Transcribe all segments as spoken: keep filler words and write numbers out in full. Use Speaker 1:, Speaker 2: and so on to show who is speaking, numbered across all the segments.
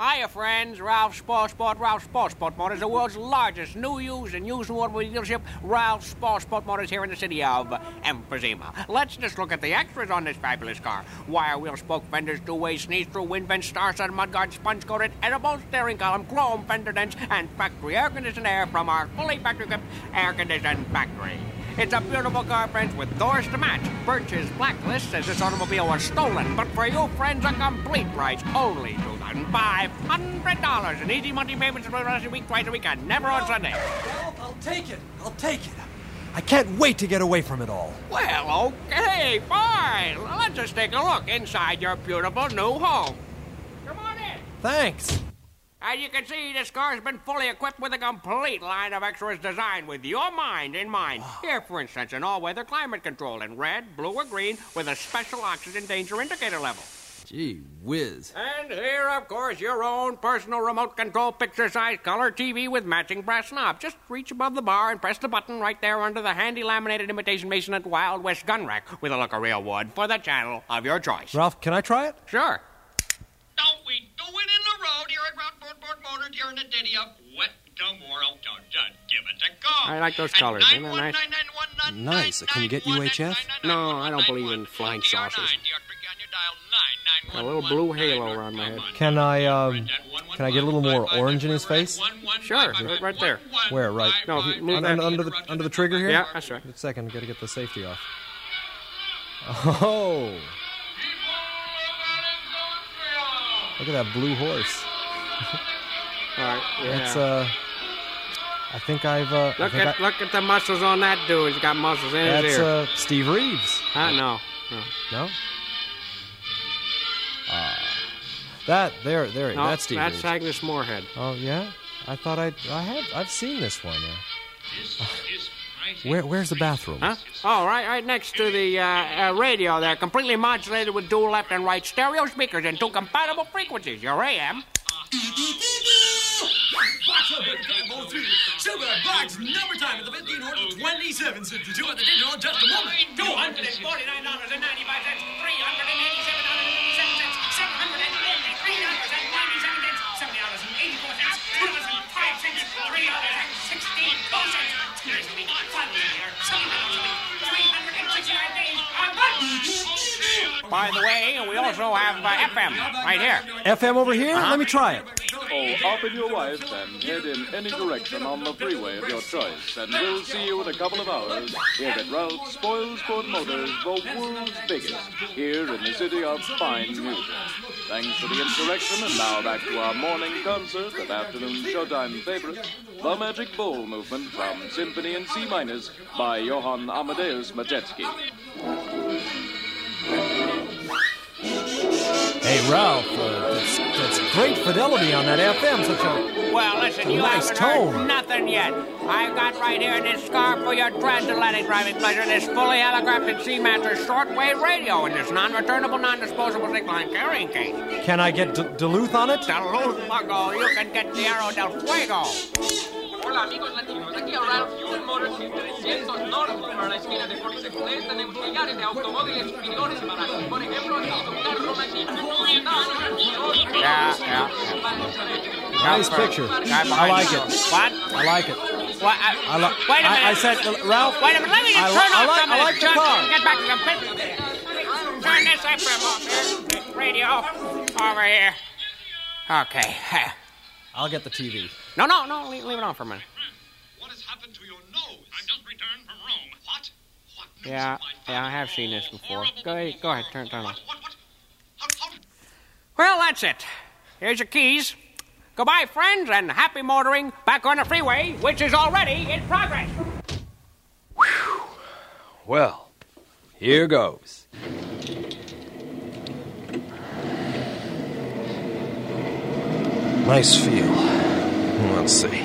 Speaker 1: Hiya, friends. Ralph Sport Sport. Ralph Sport Sport Motors, the world's largest new, used, and used automobile dealership. Ralph Sport Sport Motors here in the city of Emphysema. Let's just look at the extras on this fabulous car. Wire wheel spoke fenders, two-way sneeze-through, wind vents, star-studded mudguard, sponge-coated, edible steering column, chrome fender dents, and factory air-conditioned air from our fully factory-equipped air-conditioned factory. It's a beautiful car, friends, with doors to match. Birch's Blacklist says this automobile was stolen, but for you, friends, a complete price, only two thousand five hundred dollars. An easy monthly payments for the rest of the week, twice a week, and never on Sunday.
Speaker 2: Well, I'll take it. I'll take it. I can't wait to get away from it all.
Speaker 1: Well, okay, fine. Let's just take a look inside your beautiful new home. Come on in.
Speaker 2: Thanks.
Speaker 1: As you can see, this car's been fully equipped with a complete line of extras designed with your mind in mind. Here, for instance, an all-weather climate control in red, blue, or green with a special oxygen danger indicator level.
Speaker 2: Gee whiz.
Speaker 1: And here, of course, your own personal remote control picture-size color T V with matching brass knob. Just reach above the bar and press the button right there under the handy laminated imitation mason at Wild West gun rack with a look of real wood for the channel of your choice.
Speaker 2: Ralph, can I try it?
Speaker 1: Sure.
Speaker 3: Don't we do it in the road here at Ralph Sport Motors here in the ditty of wet tomorrow. Don't just give it a go.
Speaker 1: I like those colors. Isn't that nice?
Speaker 2: Nice. Can you get U H F?
Speaker 1: No, I don't believe in flying saucers. A little blue halo around my head.
Speaker 2: Can I, um, can I get a little more orange in his face?
Speaker 1: Sure, right there.
Speaker 2: Where, right?
Speaker 1: No, if you move
Speaker 2: Un-
Speaker 1: that.
Speaker 2: under the under the trigger here?
Speaker 1: Yeah, that's right.
Speaker 2: Wait a second, gotta get the safety off. Oh! Look at that blue horse.
Speaker 1: All right, yeah.
Speaker 2: That's, uh... I think I've, uh...
Speaker 1: Look
Speaker 2: I think
Speaker 1: at
Speaker 2: I,
Speaker 1: look at the muscles on that dude. He's got muscles in his
Speaker 2: That's,
Speaker 1: ear.
Speaker 2: uh, Steve Reeves.
Speaker 1: Huh? No. No.
Speaker 2: No? Uh, that, there, there,
Speaker 1: No,
Speaker 2: that's Steve
Speaker 1: that's
Speaker 2: Reeves.
Speaker 1: Agnes Moorehead.
Speaker 2: Oh, yeah? I thought I'd, I have, I've seen this one. Uh, where, where's the bathroom?
Speaker 1: Huh? Oh, right, right next to the uh, uh, radio there, completely modulated with dual left and right stereo speakers and two compatible frequencies. Your A M.
Speaker 4: Box open, Campbell three. Silver box number time at the fifteen hundred twenty-seven sixty-two at the digital just a moment.
Speaker 1: two hundred forty-nine dollars and ninety-five cents, three hundred eighty-seven dollars and fifty-seven cents, seven hundred eighty-three dollars and ninety-seven cents, seventy dollars and eighty-four cents, two dollars and five cents, three dollars and sixty-two cents. Here's the week, Sunday here, seven dollars a week, three hundred sixty-nine days, a month. By the way, we also have uh, F M right here.
Speaker 2: F M over here? Let me try it.
Speaker 5: Oh, open your life and head in any direction on the freeway of your choice, and we'll see you in a couple of hours here at Ralph Spoil Sport Motors, the world's biggest, here in the city of fine music. Thanks for the insurrection, and now back to our morning concert of afternoon showtime favorites, the Magic Bowl Movement from Symphony in C minus by Johann Amadeus Majewski.
Speaker 2: Hey, Ralph, uh, that's, that's great fidelity on that F M. Such a
Speaker 1: Well, listen, you
Speaker 2: nice
Speaker 1: haven't
Speaker 2: tone.
Speaker 1: heard nothing yet. I've got right here this scar for your transatlantic driving pleasure, this fully holographic Seamaster shortwave radio, and this non-returnable, non-disposable zip-line carrying case.
Speaker 2: Can I get D- Duluth on it?
Speaker 1: Duluth, Mago, you can get Tierra del Fuego.
Speaker 6: Hola amigos latinos, aquí a Ralph Fuel Motors y trescientos North para la esquina de Forty Second Place tenemos millares de automóviles y millones baratos. Por ejemplo, aquí un carro mágico.
Speaker 1: Yeah, yeah, yeah.
Speaker 2: Nice picture. I like it.
Speaker 1: What?
Speaker 2: I like it.
Speaker 1: What? I,
Speaker 2: I like.
Speaker 1: wait a minute.
Speaker 2: I, I said, uh, Ralph.
Speaker 1: Wait a minute. Let me just
Speaker 2: I li-
Speaker 1: turn
Speaker 2: I
Speaker 1: off
Speaker 2: like-
Speaker 1: some
Speaker 2: I
Speaker 1: of
Speaker 2: like
Speaker 1: this
Speaker 2: the
Speaker 1: junk
Speaker 2: car.
Speaker 1: and get back to the business. Turn this F M off here. Radio over here. Okay.
Speaker 2: I'll get the T V.
Speaker 1: No, no, no. Leave, leave it on for a minute.
Speaker 3: What has happened to your nose? I've just returned from Rome. What? What news
Speaker 1: Yeah,
Speaker 3: have I
Speaker 1: yeah, I
Speaker 3: found?
Speaker 1: have seen this before. Go ahead, go ahead. Turn, turn off.
Speaker 3: What, what, what? How, how,
Speaker 1: Well, that's it. Here's your keys. Goodbye, friends, and happy motoring back on the freeway, which is already in progress.
Speaker 2: Well, here goes. Nice feel. Let's see.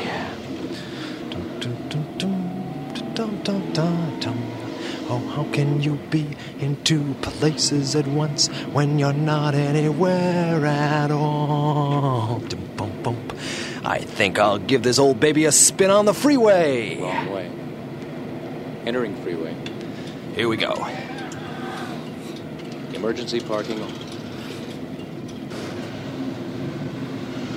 Speaker 2: Oh, how can you be in two places at once when you're not anywhere at all? I think I'll give this old baby a spin on the freeway.
Speaker 5: Wrong way. Entering freeway.
Speaker 2: Here we go.
Speaker 5: Emergency parking only.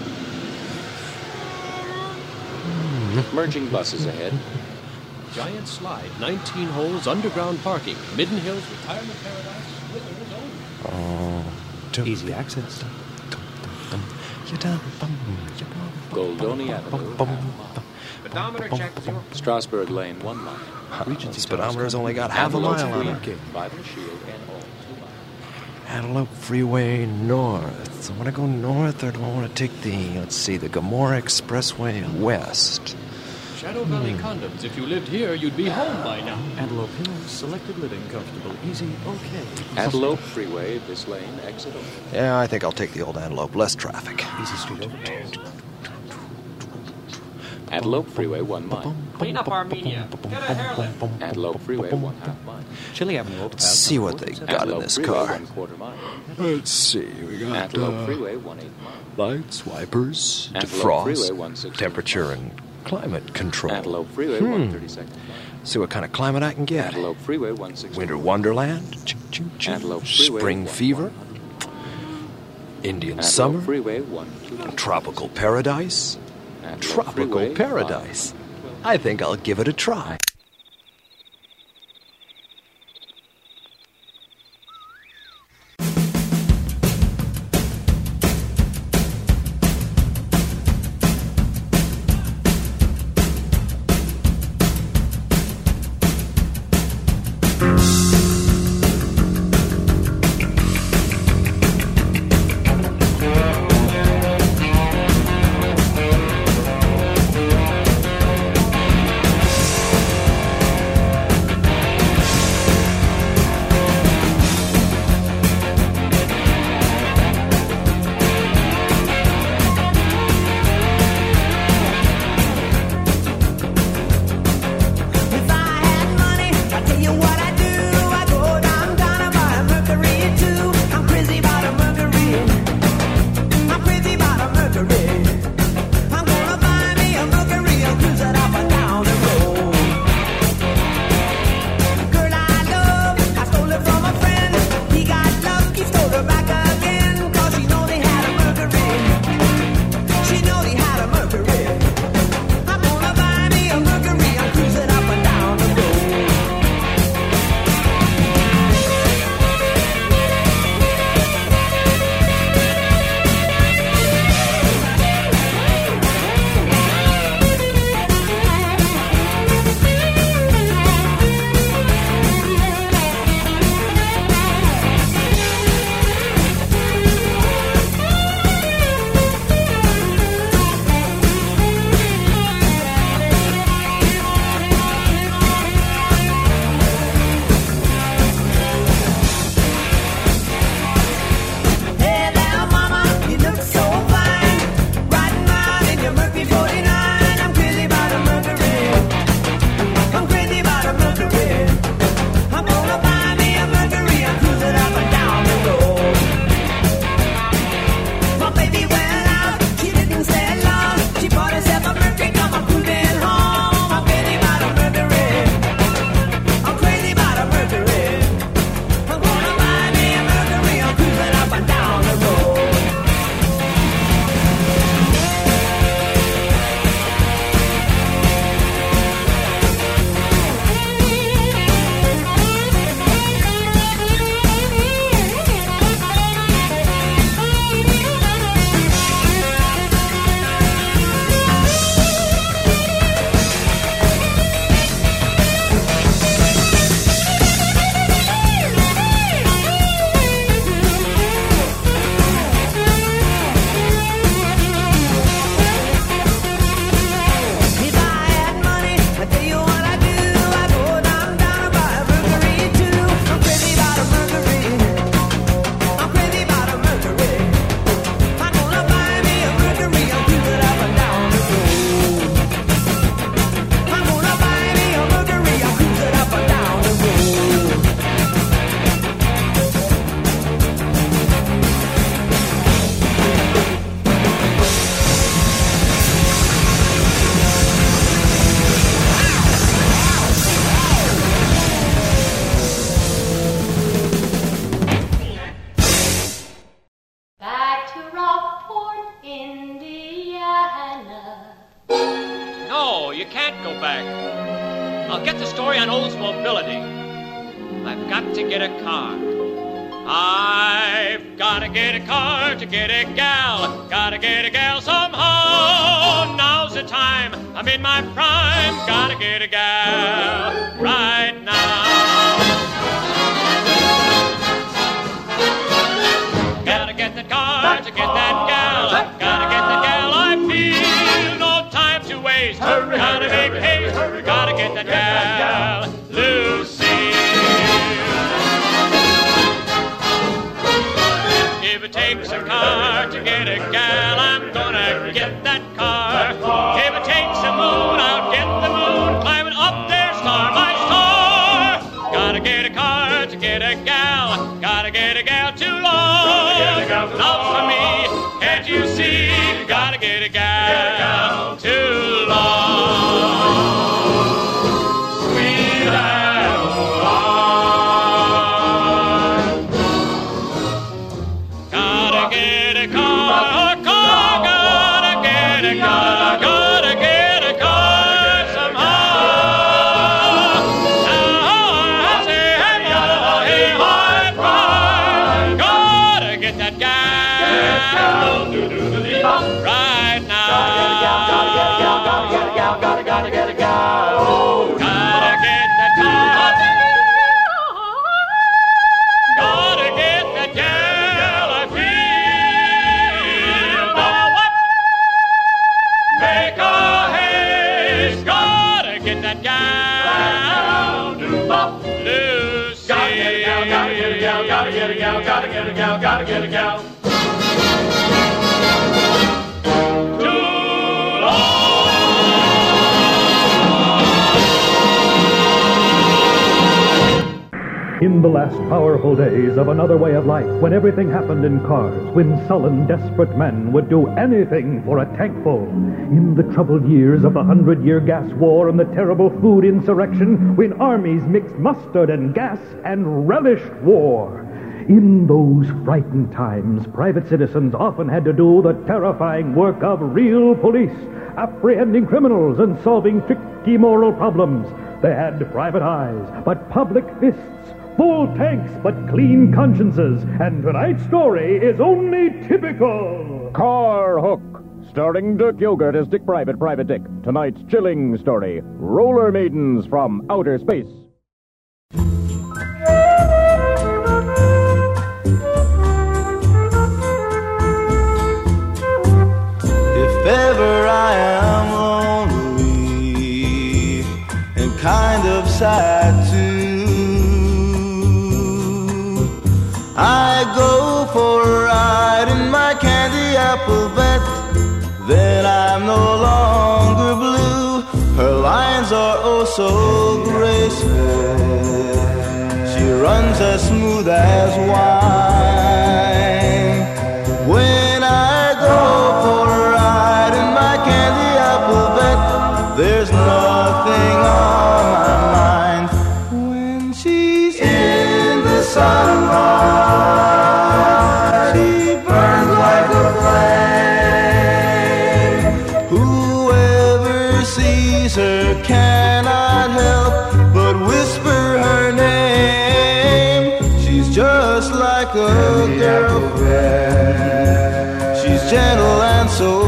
Speaker 5: Merging buses ahead.
Speaker 7: Giant slide, nineteen holes, underground parking, Midden Hills Retirement Paradise, Slithers only.
Speaker 2: Oh,
Speaker 7: Easy access.
Speaker 5: Goldoni Avenue.
Speaker 1: Speedometer check zero.
Speaker 5: Strasburg Lane, one mile.
Speaker 2: Regency speedometer's only got half a mile on it.
Speaker 5: Bible Shield and all, two miles.
Speaker 2: Antelope Freeway north. So I want to go north, or do I want to take the, let's see, the Gomorrah Expressway west?
Speaker 7: Shadow Valley Condoms. If you lived here, you'd be home by now.
Speaker 8: Antelope Hills, selected living, comfortable, easy, okay.
Speaker 5: Antelope Freeway, this lane, exit over.
Speaker 2: Yeah, I think I'll take the old Antelope. Less traffic.
Speaker 8: Easy street overtones.
Speaker 5: Antelope Freeway, one mile.
Speaker 6: Clean up Armenia. Get a hairlift.
Speaker 5: Antelope Freeway, one half mile.
Speaker 8: Chili Avenue.
Speaker 2: Let's see what they got in
Speaker 5: Antelope
Speaker 2: this
Speaker 5: Freeway,
Speaker 2: car.
Speaker 5: one quarter mile.
Speaker 2: Let's see. We got
Speaker 5: Antelope
Speaker 2: uh,
Speaker 5: Freeway, one eighth mile.
Speaker 2: lights, wipers,
Speaker 5: Antelope Freeway,
Speaker 2: defrost,
Speaker 5: one sixteenth
Speaker 2: temperature, and climate control.
Speaker 5: Antelope Freeway,
Speaker 2: Hmm.
Speaker 5: one thirty-second mile.
Speaker 2: See what kind of climate I can get.
Speaker 5: Antelope Freeway, one sixty.
Speaker 2: Winter Wonderland, choo, choo, choo.
Speaker 5: Antelope Freeway,
Speaker 2: Spring
Speaker 5: one
Speaker 2: Fever, Indian
Speaker 5: Antelope
Speaker 2: Summer,
Speaker 5: Freeway, one two.
Speaker 2: Tropical Paradise,
Speaker 5: Antelope
Speaker 2: Tropical
Speaker 5: Freeway,
Speaker 2: Paradise. I think I'll give it a try.
Speaker 6: can't go back. I'll get the story on Oldsmobility. I've got to get a car. I've got to get a car to get a gal. Got to get a gal somehow. Now's the time. I'm in my prime. Got to get a gal right now. Gotta get that car to get that gal. Gotta get that gal I feel. No time to waste. Gotta make haste. Gotta get that gal, Lucille. If it takes a car to get a gal, I'm gonna get that car. If it takes a moon, I'll get the moon. Climbing up there, star by star. Gotta get a car to get a gal. Gotta get a gal too long. Love for me, can't you see? Gotta get a gal too long. Sweet Adeline. Gotta get a car, car, gotta get a car, gotta get a car somehow. Now I say, hey, oh, hey, high pride. Gotta get that gal right now. Gotta get a gal, gotta get a gal, gotta get a gal, gotta get a gal. Gotta get that gal. Gotta get that gal I feel. Now what? Make a haste. Gotta get that gal. Lucy. Gotta get a gal, gotta get a gal, gotta get a gal, gotta get a gal, gotta get a gal.
Speaker 9: In the last powerful days of another way of life, when everything happened in cars, when sullen, desperate men would do anything for a tankful, in the troubled years of the Hundred-Year Gas War and the terrible food insurrection, when armies mixed mustard and gas and relished war, in those frightened times, private citizens often had to do the terrifying work of real police, apprehending criminals and solving tricky moral problems. They had private eyes, but public fists, full tanks, but clean consciences. And tonight's story is only typical.
Speaker 10: Car Hook, starring Dirk Yogurt as Dick Private, Private Dick. Tonight's chilling story, Roller Maidens from Outer Space.
Speaker 11: If ever I am lonely and kind of sad too, I go for a ride in my candy apple bed. Then I'm no longer blue. Her lines are oh so graceful. She runs as smooth as wine. When I go for a ride in my candy apple bed, there's nothing on my mind. When she's in the sunlight, she burns like a flame. Whoever sees her cannot help but whisper her name. She's just like a girlfriend. She's gentle and so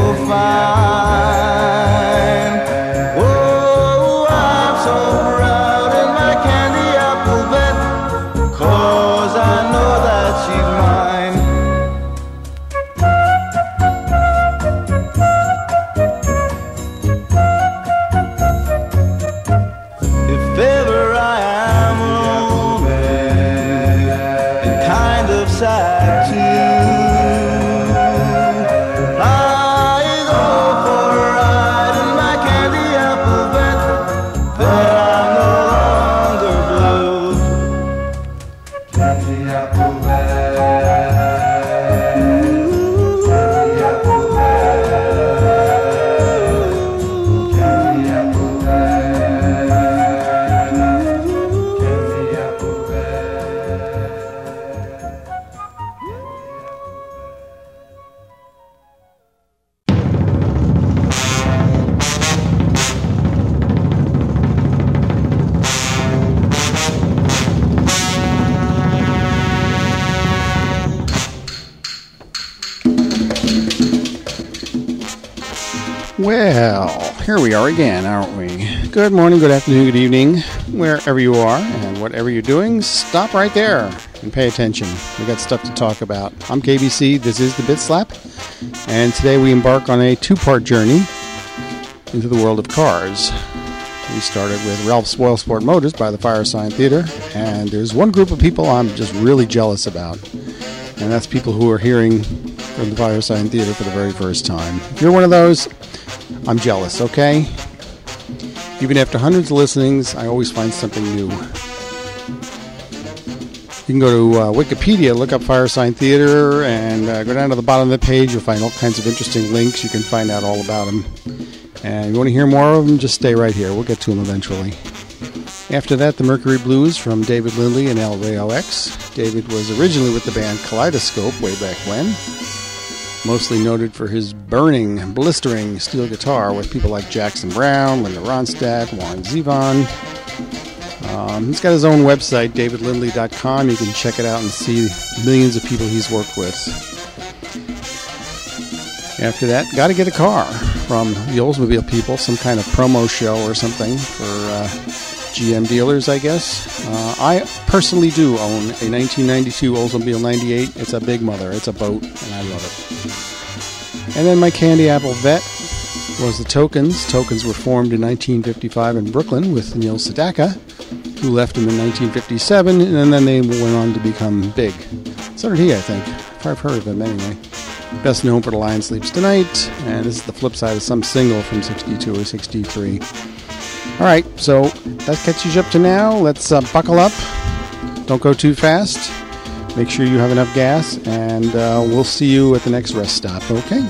Speaker 11: fine. Oh, I'm so proud in my candy apple bed, 'cause I know that she's mine. If ever I am lonely and kind of sad too, I go
Speaker 12: Well, here we are again, aren't we? Good morning, good afternoon, good evening, wherever you are, and whatever you're doing, stop right there and pay attention. We got stuff to talk about. I'm K B C, this is the Bit Slap, and today we embark on a two-part journey into the world of cars. We started with Ralph Spoil Sport Motors by the Firesign Theater, and there's one group of people I'm just really jealous about, and that's people who are hearing from the Firesign Theater for the very first time. If you're one of those, I'm jealous, okay? Even after hundreds of listenings, I always find something new. You can go to uh, Wikipedia, look up Firesign Theater, and uh, go down to the bottom of the page. You'll find all kinds of interesting links. You can find out all about them. And if you want to hear more of them, just stay right here. We'll get to them eventually. After that, the Mercury Blues from David Lindley and El Rayo X. David was originally with the band Kaleidoscope way back when. Mostly noted for his burning, blistering steel guitar with people like Jackson Browne, Linda Ronstadt, Warren Zevon. Um, he's got his own website, david lindley dot com. You can check it out and see millions of people he's worked with. After that, Got to Get a Car from the Oldsmobile people, some kind of promo show or something for uh, G M dealers, I guess. Uh, I personally do own a nineteen ninety-two Oldsmobile ninety-eight. It's a big mother. It's a boat, and I love it. And then my Candy Apple Vet was the Tokens. Tokens were formed in nineteen fifty-five in Brooklyn with Neil Sedaka, who left him in nineteen fifty-seven, and then they went on to become big. So did he, I think. I've heard of him anyway. Best known for The Lion Sleeps Tonight, and this is the flip side of some single from sixty-two or sixty-three. All right, so that catches you up to now. Let's uh, buckle up. Don't go too fast. Make sure you have enough gas, and uh, we'll see you at the next rest stop, okay?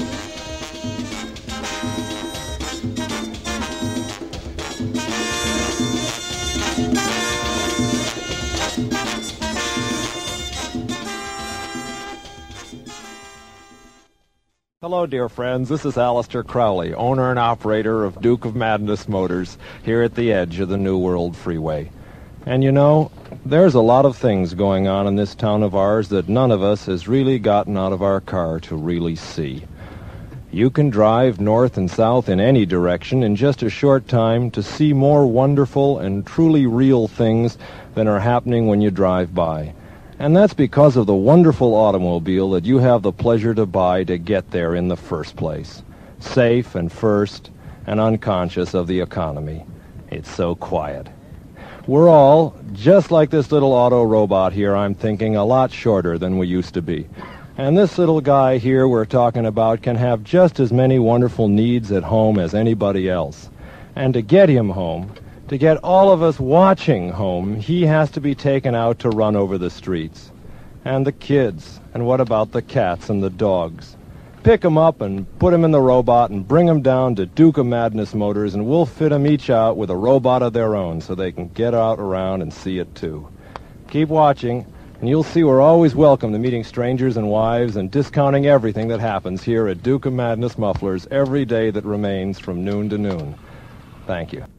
Speaker 13: Hello, dear friends. This is Alistair Crowley, owner and operator of Duke of Madness Motors, here at the edge of the New World Freeway. And you know, there's a lot of things going on in this town of ours that none of us has really gotten out of our car to really see. You can drive north and south in any direction in just a short time to see more wonderful and truly real things than are happening when you drive by. And that's because of the wonderful automobile that you have the pleasure to buy to get there in the first place. Safe and first and unconscious of the economy. It's so quiet. We're all, just like this little auto robot here, I'm thinking, a lot shorter than we used to be. And this little guy here we're talking about can have just as many wonderful needs at home as anybody else. And to get him home, to get all of us watching home, he has to be taken out to run over the streets. And the kids, and what about the cats and the dogs? Pick them up and put them in the robot and bring them down to Duke of Madness Motors, and we'll fit them each out with a robot of their own so they can get out around and see it too. Keep watching, and you'll see we're always welcome to meeting strangers and wives and discounting everything that happens here at Duke of Madness Mufflers every day that remains from noon to noon. Thank you.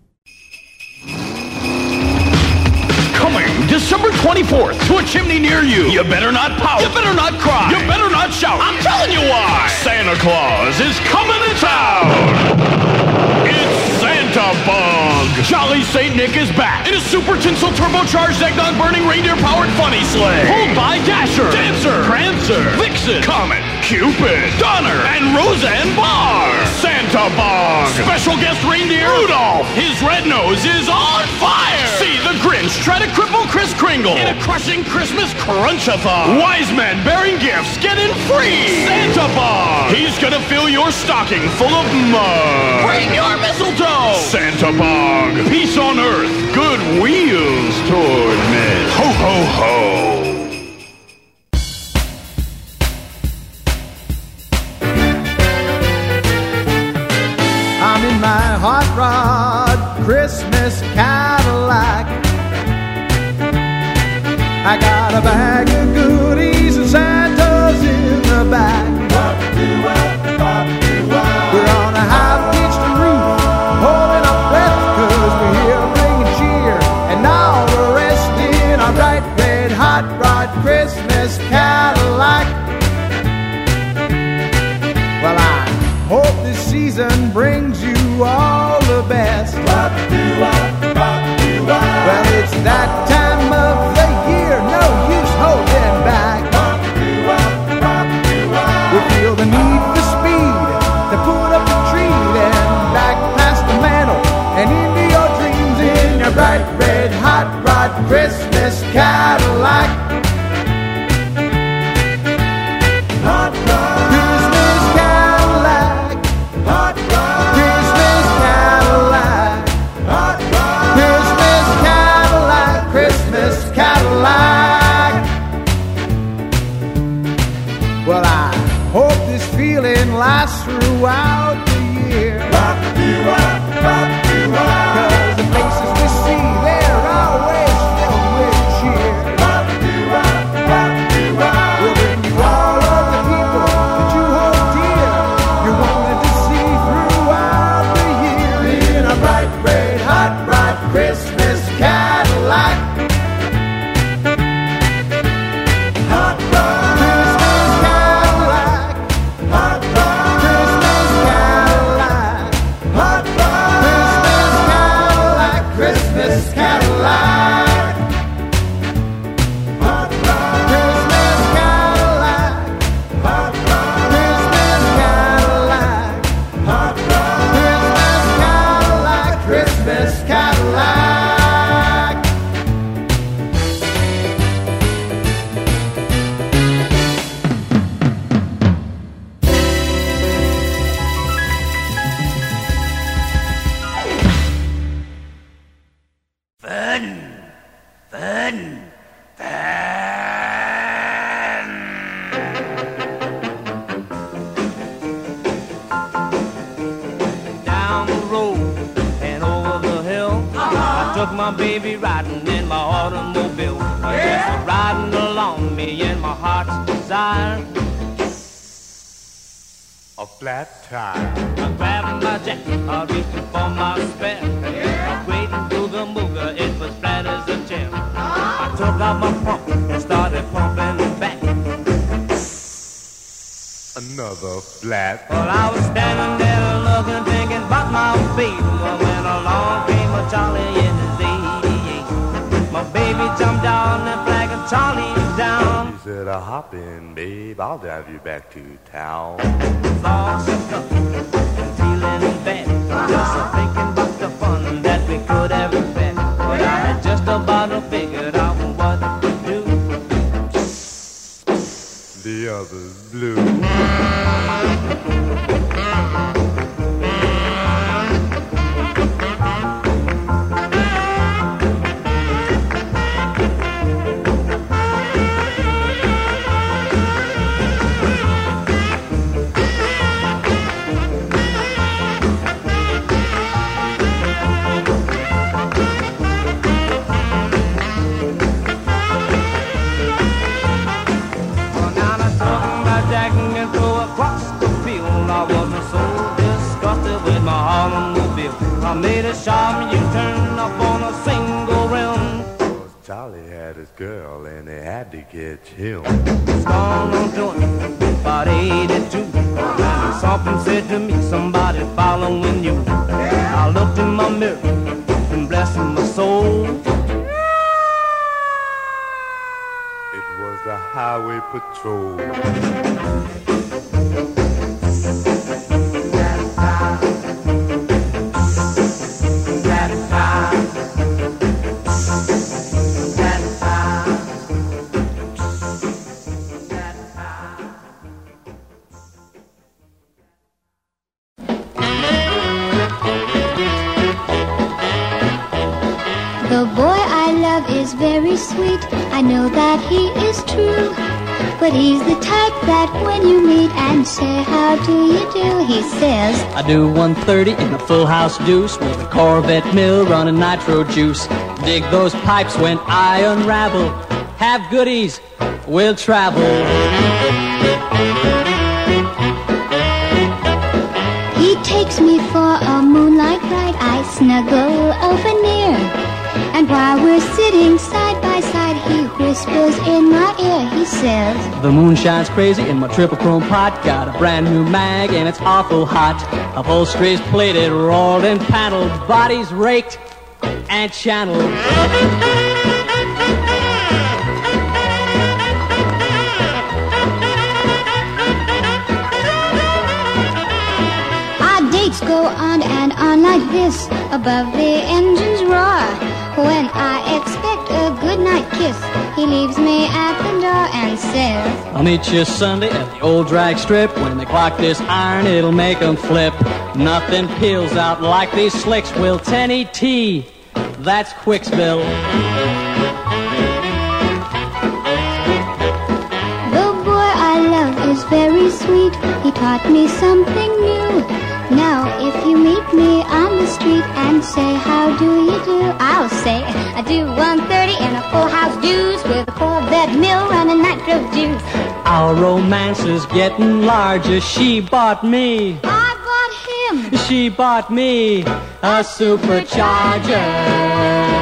Speaker 14: Coming December twenty-fourth to a chimney near you. You better not pout. You better not cry. You better not shout. I'm telling you why. Santa Claus is coming to town. It's Santa Bug. Jolly Saint Nick is back in a super tinsel turbocharged eggnog burning reindeer powered funny sleigh. Pulled by Dasher, Dancer, Prancer, Vixen, Comet, Cupid, Donner, and Roseanne Barr. Santa Bug. Special guest reindeer Rudolph. His red nose is on fire. See the Grinch try to cripple Kris Kringle in a crushing Christmas crunch-a-thon. Wise men bearing gifts getting free. Santa Bug. He's gonna fill your stocking full of mud. Bring your mistletoe. Santa Bug. Peace on earth. Good wheels toward men. Ho, ho, ho.
Speaker 15: I'm in my hot rod Christmas Cadillac. I got a bag of goodies and Santa's in the back. We're on a high-pitched roof, holding our breath, cause we're here bringing cheer, and all the rest in our bright red hot rod Christmas Cadillac. Well, I'm hope this season brings you all the best. Well, it's that time of the year, no use holding back. We feel the need for speed to put up the tree, then back past the mantle and into your dreams in your bright red hot rod Christmas Cadillac. Hot rod Christmas Cadillac. Hot rod Christmas Cadillac. Hot rod Christmas Cadillac. Christmas Cadillac. Well, I hope this feeling lasts throughout the year. Cause the places we see, they're always filled with cheer. We'll bring you all of the people that you hold dear. You wanted to see throughout the year in a bright red hot rod Christmas Cadillac. Hot rod Christmas Cadillac. Hot rod Christmas Cadillac. Hot rod Christmas Cadillac. Christmas Cadillac. Hot rod Christmas Cadillac. Hot rod Christmas Cadillac. Hot rod Christmas Cadillac. Christmas Cadillac.
Speaker 16: Fun, fun, fun.
Speaker 17: Down the road and over the hill, I took my baby riding in my automobile. Just riding along, me and my heart's desire.
Speaker 18: A flat tire.
Speaker 17: I grabbed my jacket, I reached for my spare. Waiting through the mooger, it was flat as a chair. I took out my pump and started pumping back.
Speaker 18: Another flat.
Speaker 17: Well, I was standing there looking, thinking about my baby, when along came a Charlie in his eighty-eight. My baby jumped down and flagging Charlie down.
Speaker 18: He said, uh, hop in, babe, I'll drive you back to town.
Speaker 17: Lost and feeling bad, just thinking about the fun that we could have had. But I had just about figured out what to do.
Speaker 18: The others blue.
Speaker 17: I made a sharp U-turn up on a single rim.
Speaker 18: Charlie had his girl and they had to catch him.
Speaker 17: It's gone on doing about eighty-two. And something said to me, somebody following you. I looked in my mirror and blessed my soul.
Speaker 18: It was the highway patrol.
Speaker 19: The boy I love is very sweet, I know that he is true. But he's the type that when you meet and say, how do you do, he says,
Speaker 20: I do one thirty in a full house deuce with a Corvette mill running nitro juice. Dig those pipes when I unravel. Have goodies, we'll travel.
Speaker 19: He takes me for a moonlight ride, I snuggle over near. And while we're sitting side by side, he whispers in my ear, he says,
Speaker 20: The moon shines crazy in my triple chrome pot. Got a brand new mag and it's awful hot. Upholstery's plated, rolled and paneled, bodies raked and channeled.
Speaker 19: Our dates go on and on like this, above the engine's roar. When I expect a goodnight kiss, he leaves me at the door and says,
Speaker 20: I'll meet you Sunday at the old drag strip. When they clock this iron, it'll make them flip. Nothing peels out like these slicks will. ten E T, that's Quicksville.
Speaker 19: The boy I love is very sweet. He taught me something new. Now, if you meet me on the street and say, how do you do? I'll say, I do one thirty in a full house juice with a Corvette mill running nitro juice.
Speaker 20: Our romance is getting larger. She bought me.
Speaker 19: I bought him.
Speaker 20: She bought me a supercharger.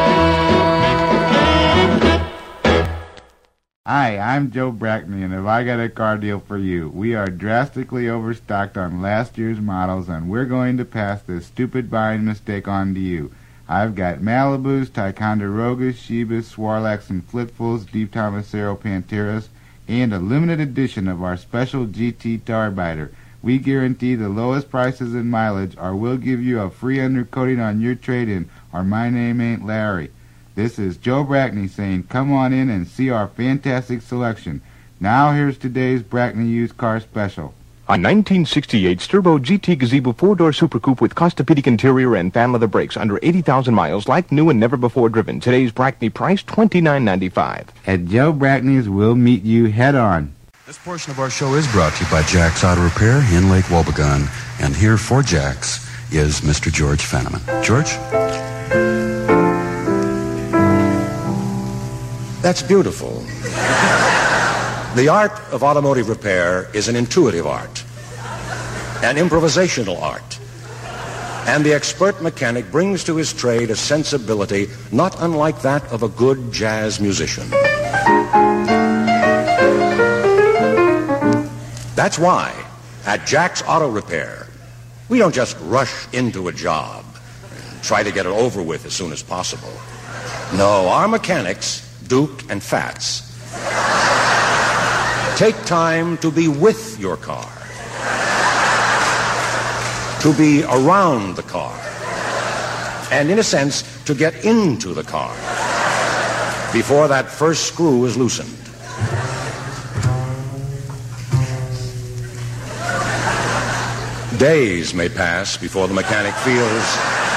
Speaker 21: Hi, I'm Joe Brackney, and have I got a car deal for you. We are drastically overstocked on last year's models, and we're going to pass this stupid buying mistake on to you. I've got Malibus, Ticonderogas, Shebas, Swarlacks, and Flitfuls, Deep Tomasero Panteras, and a limited edition of our special G T Tarbiter. We guarantee the lowest prices and mileage, or we'll give you a free undercoating on your trade-in, or my name ain't Larry. This is Joe Brackney saying, come on in and see our fantastic selection. Now here's today's Brackney used car special.
Speaker 22: A nineteen sixty-eight Sturbo G T Gazebo four-door Super Coupe with Costa-Pedic interior and fan leather brakes under eighty thousand miles, like new and never before driven. Today's Brackney price, twenty-nine ninety-five.
Speaker 21: At Joe Brackney's, we'll meet you head on.
Speaker 23: This portion of our show is brought to you by Jack's Auto Repair in Lake Wobegon. And here for Jack's is Mister George Fenneman. George?
Speaker 24: That's beautiful. The art of automotive repair is an intuitive art, an improvisational art. And the expert mechanic brings to his trade a sensibility not unlike that of a good jazz musician. That's why, at Jack's Auto Repair, we don't just rush into a job and try to get it over with as soon as possible. No, our mechanics, Duke and Fats, take time to be with your car, to be around the car, and in a sense, to get into the car before that first screw is loosened. Days may pass before the mechanic feels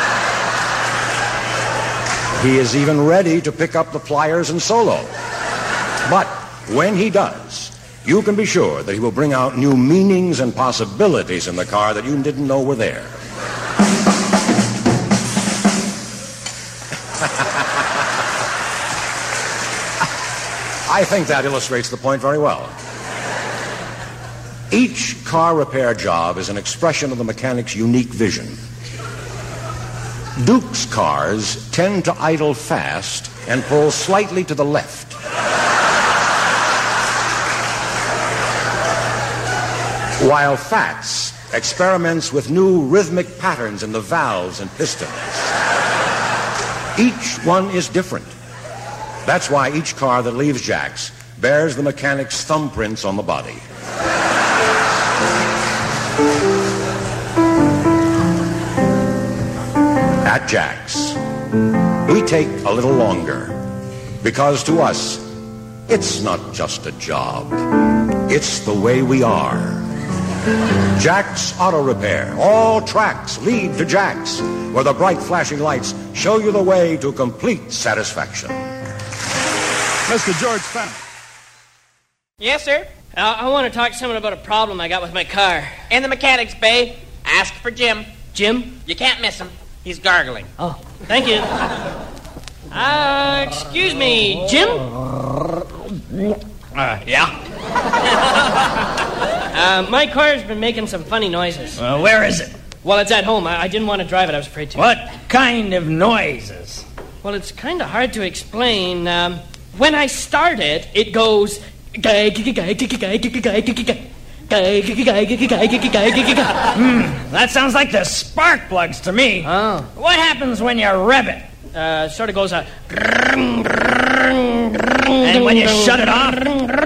Speaker 24: he is even ready to pick up the pliers and solo. But when he does, you can be sure that he will bring out new meanings and possibilities in the car that you didn't know were there. I think that illustrates the point very well. Each car repair job is an expression of the mechanic's unique vision. Duke's cars tend to idle fast and pull slightly to the left. While Fats experiments with new rhythmic patterns in the valves and pistons. Each one is different. That's why each car that leaves Jack's bears the mechanic's thumbprints on the body. At Jack's, we take a little longer, because to us, it's not just a job. It's the way we are. Jack's Auto Repair. All tracks lead to Jack's, where the bright flashing lights show you the way to complete satisfaction.
Speaker 23: Mister George Fenneman.
Speaker 25: Yes, sir? Uh, I want to talk to someone about a problem I got with my car. In the mechanics bay, ask for Jim. Jim? You can't miss him. He's gargling. Oh, thank you. Uh, excuse me, Jim? Uh, yeah? uh, my car's been making some funny noises.
Speaker 26: Uh, where is it?
Speaker 25: Well, it's at home. I, I didn't want to drive it. I was afraid to.
Speaker 26: What kind of noises?
Speaker 25: Well, it's kind of hard to explain. Um, when I start it, it goes...
Speaker 1: Hmm, that sounds like the spark plugs to me.
Speaker 25: Oh.
Speaker 1: What happens when you rev it?
Speaker 25: Uh, sort of goes a...
Speaker 1: And when you shut it off?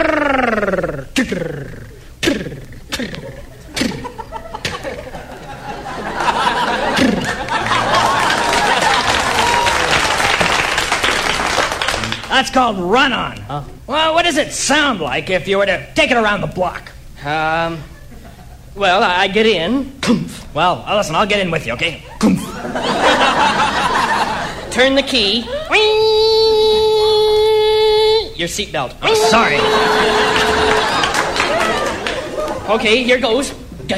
Speaker 1: That's called run-on.
Speaker 25: Oh.
Speaker 1: Well, what does it sound like if you were to take it around the block?
Speaker 25: Um, well, I, I get in.
Speaker 1: Well, uh, listen, I'll get in with you, okay?
Speaker 25: Turn the key. Your seatbelt.
Speaker 1: Oh, sorry.
Speaker 25: Okay, here goes.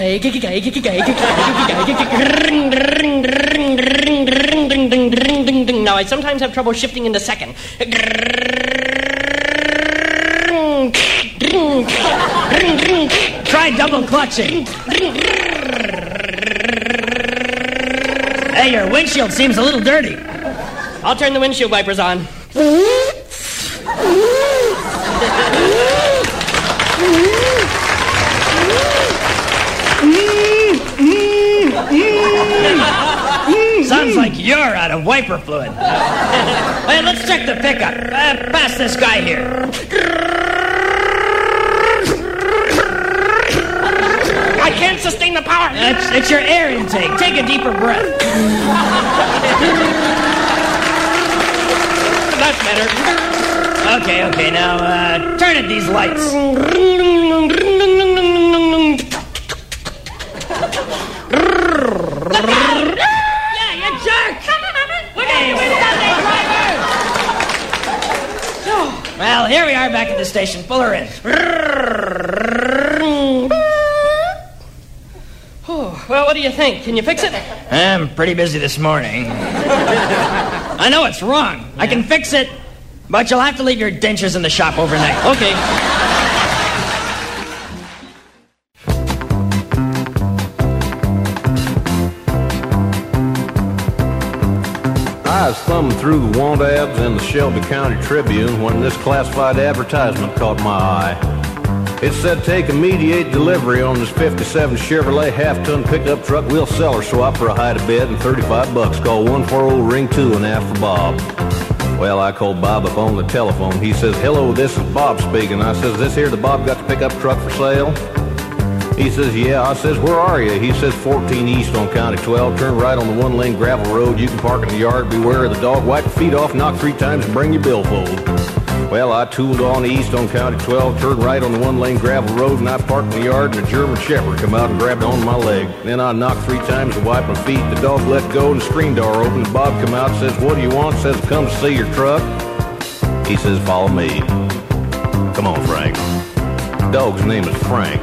Speaker 25: Now, I sometimes have trouble shifting into second.
Speaker 1: Try double clutching. Hey, your windshield seems a little dirty.
Speaker 25: I'll turn the windshield wipers on.
Speaker 1: Sounds like you're out of wiper fluid. Hey, let's check the pickup. Uh, pass this guy here.
Speaker 25: I can't sustain the power.
Speaker 1: It's, it's your air intake. Take a deeper breath.
Speaker 25: That's better.
Speaker 1: Okay, okay, now uh, turn at these lights.
Speaker 25: Yeah, you jerk! Look at you, driver!
Speaker 1: Well, here we are back at the station. Pull her in.
Speaker 25: Oh, well, what do you think? Can you fix it?
Speaker 1: I'm pretty busy this morning. I know it's wrong. Yeah. I can fix it, but you'll have to leave your dentures in the shop overnight.
Speaker 25: Okay.
Speaker 3: I was thumbing through the want ads in the Shelby County Tribune when this classified advertisement caught my eye. It said, take immediate delivery on this fifty-seven Chevrolet half-ton pickup truck. We'll sell or swap for a high to bid and thirty-five bucks. Call one four zero ring two and ask for Bob. Well, I called Bob up on the telephone. He says, hello, this is Bob speaking. I says, this here the Bob got the pickup truck for sale? He says, yeah. I says, where are you? He says, fourteen East on County twelve. Turn right on the one-lane gravel road. You can park in the yard. Beware of the dog. Wipe your feet off, knock three times, and bring your billfold. Well, I tooled on east on County twelve, turned right on the one-lane gravel road, and I parked in the yard, and a German Shepherd come out and grabbed on my leg. Then I knocked three times to wipe my feet. The dog let go, and the screen door opened. Bob come out and says, what do you want? Says, come to see your truck. He says, follow me. Come on, Frank. Dog's name is Frank.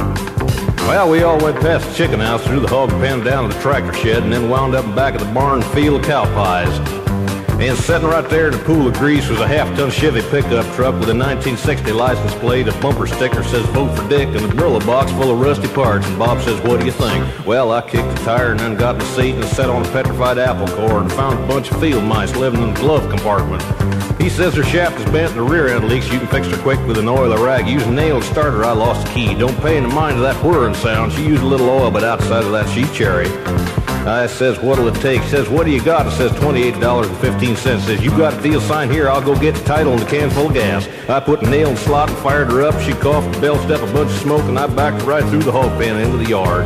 Speaker 3: Well, we all went past the chicken house, through the hog pen, down to the tractor shed, and then wound up in back of the barn field of cow pies. And sitting right there in a pool of grease was a half-ton Chevy pickup truck with a nineteen sixty license plate, a bumper sticker says vote for Dick, and a Brillo box full of rusty parts. And Bob says, what do you think? Well, I kicked the tire and then got in the seat and sat on a petrified apple core and found a bunch of field mice living in the glove compartment. He says her shaft is bent and the rear end leaks. You can fix her quick with an oil or rag. Use a nailed starter, I lost the key. Don't pay any mind to that whirring sound. She used a little oil, but outside of that, she's cherry. I says, what'll it take? Says, what do you got? It says twenty-eight dollars and fifteen cents. Says, you got a deal sign here. I'll go get the title and the can full of gas. I put a nail in the slot and fired her up. She coughed, belched up a bunch of smoke, and I backed her right through the hog pen into the yard.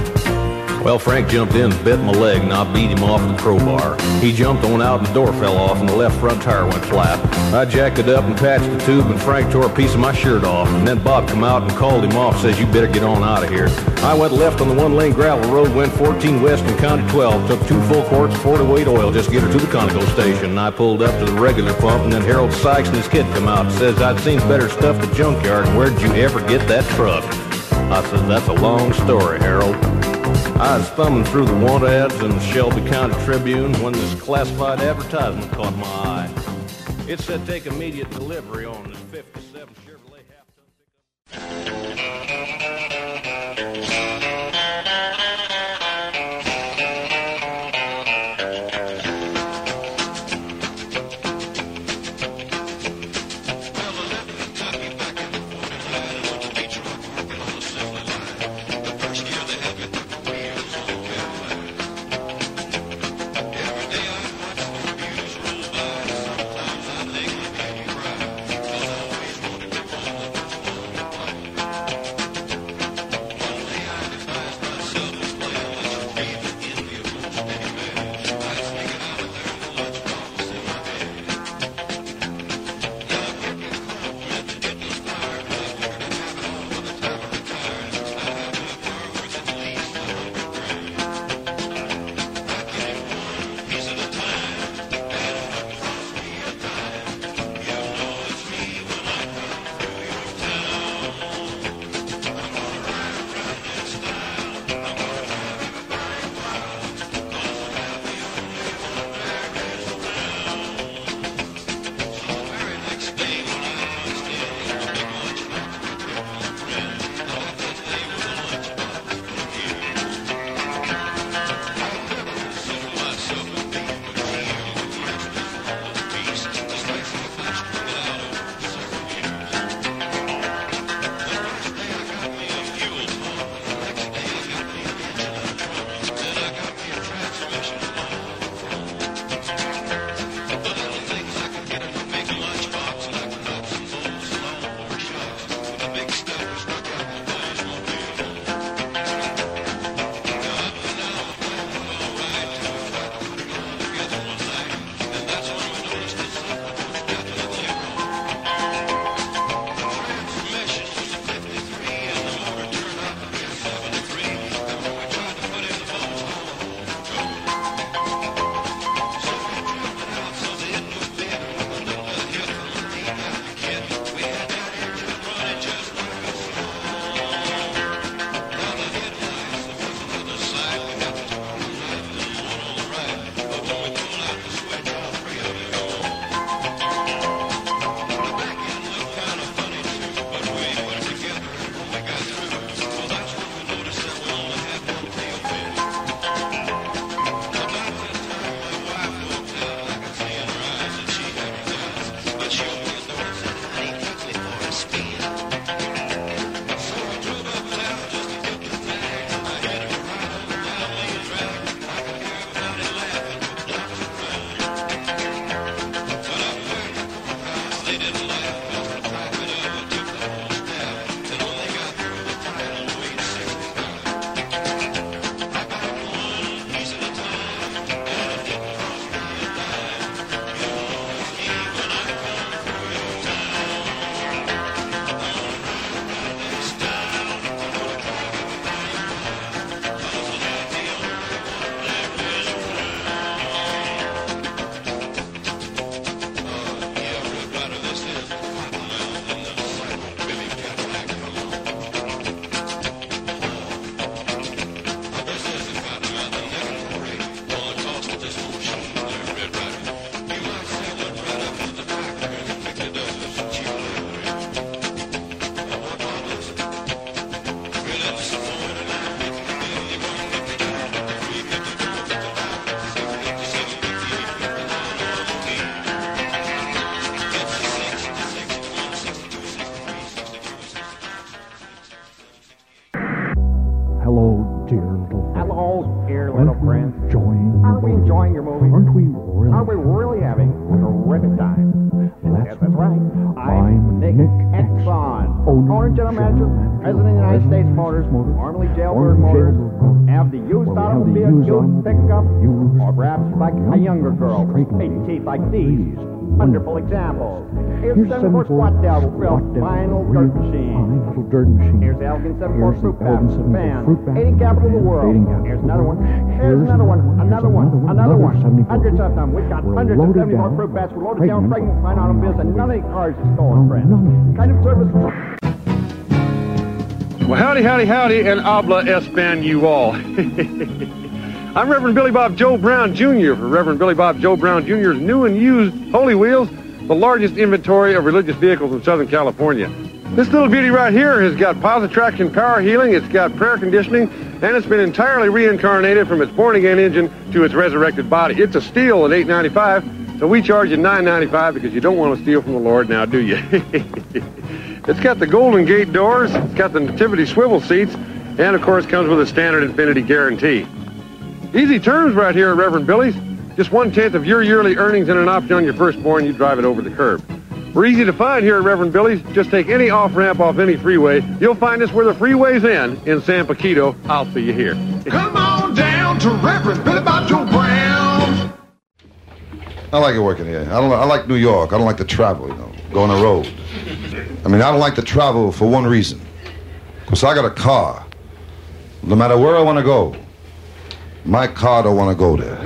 Speaker 3: Well, Frank jumped in and bit my leg, and I beat him off with a crowbar. He jumped on out, and the door fell off, and the left front tire went flat. I jacked it up and patched the tube, and Frank tore a piece of my shirt off. And then Bob come out and called him off, says, you better get on out of here. I went left on the one-lane gravel road, went fourteen west on County twelve, took two full quarts of forty weight oil just to get her to the Conoco station. And I pulled up to the regular pump, and then Harold Sykes and his kid come out and says, I'd seen better stuff at the junkyard, and where'd you ever get that truck? I says, that's a long story, Harold. I was thumbing through the want ads in the Shelby County Tribune when this classified advertisement caught my eye. It said take immediate delivery on this fifty-seven Chevrolet half-ton pickup.
Speaker 10: friends.
Speaker 9: Enjoying
Speaker 10: Aren't we enjoying your movies?
Speaker 9: Aren't we really?
Speaker 10: Are we really having a terrific time?
Speaker 9: That's,
Speaker 10: yes, that's right.
Speaker 9: I'm Nick, Nick
Speaker 10: Exxon,
Speaker 9: owner,
Speaker 10: owner, general manager, president of the United States Motors, formerly Jailbird Motors. Have the used automobile used pickup, or perhaps like a younger girl, big teeth like these. Wonderful examples. Here's the seven four squat delta built final dirt machine.
Speaker 9: Little dirt machine.
Speaker 10: Here's the Elgin seven four
Speaker 9: Here's
Speaker 10: fruit
Speaker 9: the
Speaker 10: bat
Speaker 9: Elgin seven four
Speaker 10: fan.
Speaker 9: fruit bat.
Speaker 10: Eighty capital of the world.
Speaker 9: Eighty capital.
Speaker 10: Here's another one. Here's
Speaker 9: Here's
Speaker 10: another one. Another one.
Speaker 9: another one.
Speaker 10: Another one.
Speaker 9: seventy-four.
Speaker 10: Hundreds of them. We've got
Speaker 9: We're
Speaker 10: hundreds of
Speaker 9: loaded
Speaker 10: seventy-four
Speaker 9: down.
Speaker 10: fruit bats. We're loaded
Speaker 9: Pregnant.
Speaker 10: down pregnant fine automobiles, and none of these cars are stolen,
Speaker 9: Oh,
Speaker 10: friends.
Speaker 9: none.
Speaker 10: Kind of service.
Speaker 2: Well, howdy, howdy, howdy, and habla español. I'm Reverend Billy Bob Joe Brown Junior for Reverend Billy Bob Joe Brown Junior's new and used Holy Wheels, the largest inventory of religious vehicles in Southern California. This little beauty right here has got positive traction power healing, it's got prayer conditioning, and it's been entirely reincarnated from its born-again engine to its resurrected body. It's a steal at eight ninety-five, so we charge you nine ninety-five because you don't want to steal from the Lord now, do you? It's got the Golden Gate doors, it's got the Nativity swivel seats, and of course comes with a standard Infinity guarantee. Easy terms right here at Reverend Billy's. Just one-tenth of your yearly earnings and an option on your firstborn, you drive it over the curb. We're easy to find here at Reverend Billy's. Just take any off-ramp off any freeway. You'll find us where the freeways end in San Paquito. I'll see you here.
Speaker 14: Come on down to Reverend Billy Bob Joe Brown.
Speaker 4: I like it working here. I don't. I like New York. I don't like to travel, you know, go on the road. I mean, I don't like to travel for one reason. Because I got a car. No matter where I want to go, my car don't want to go there.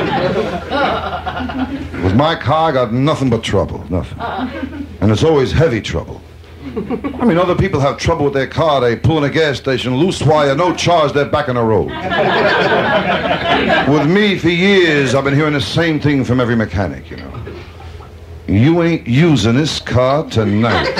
Speaker 4: With my car, I got nothing but trouble, nothing. And it's always heavy trouble. I mean, other people have trouble with their car. They pull in a gas station, loose wire, no charge, they're back on the road. With me, for years, I've been hearing the same thing from every mechanic, you know. You ain't using this car tonight.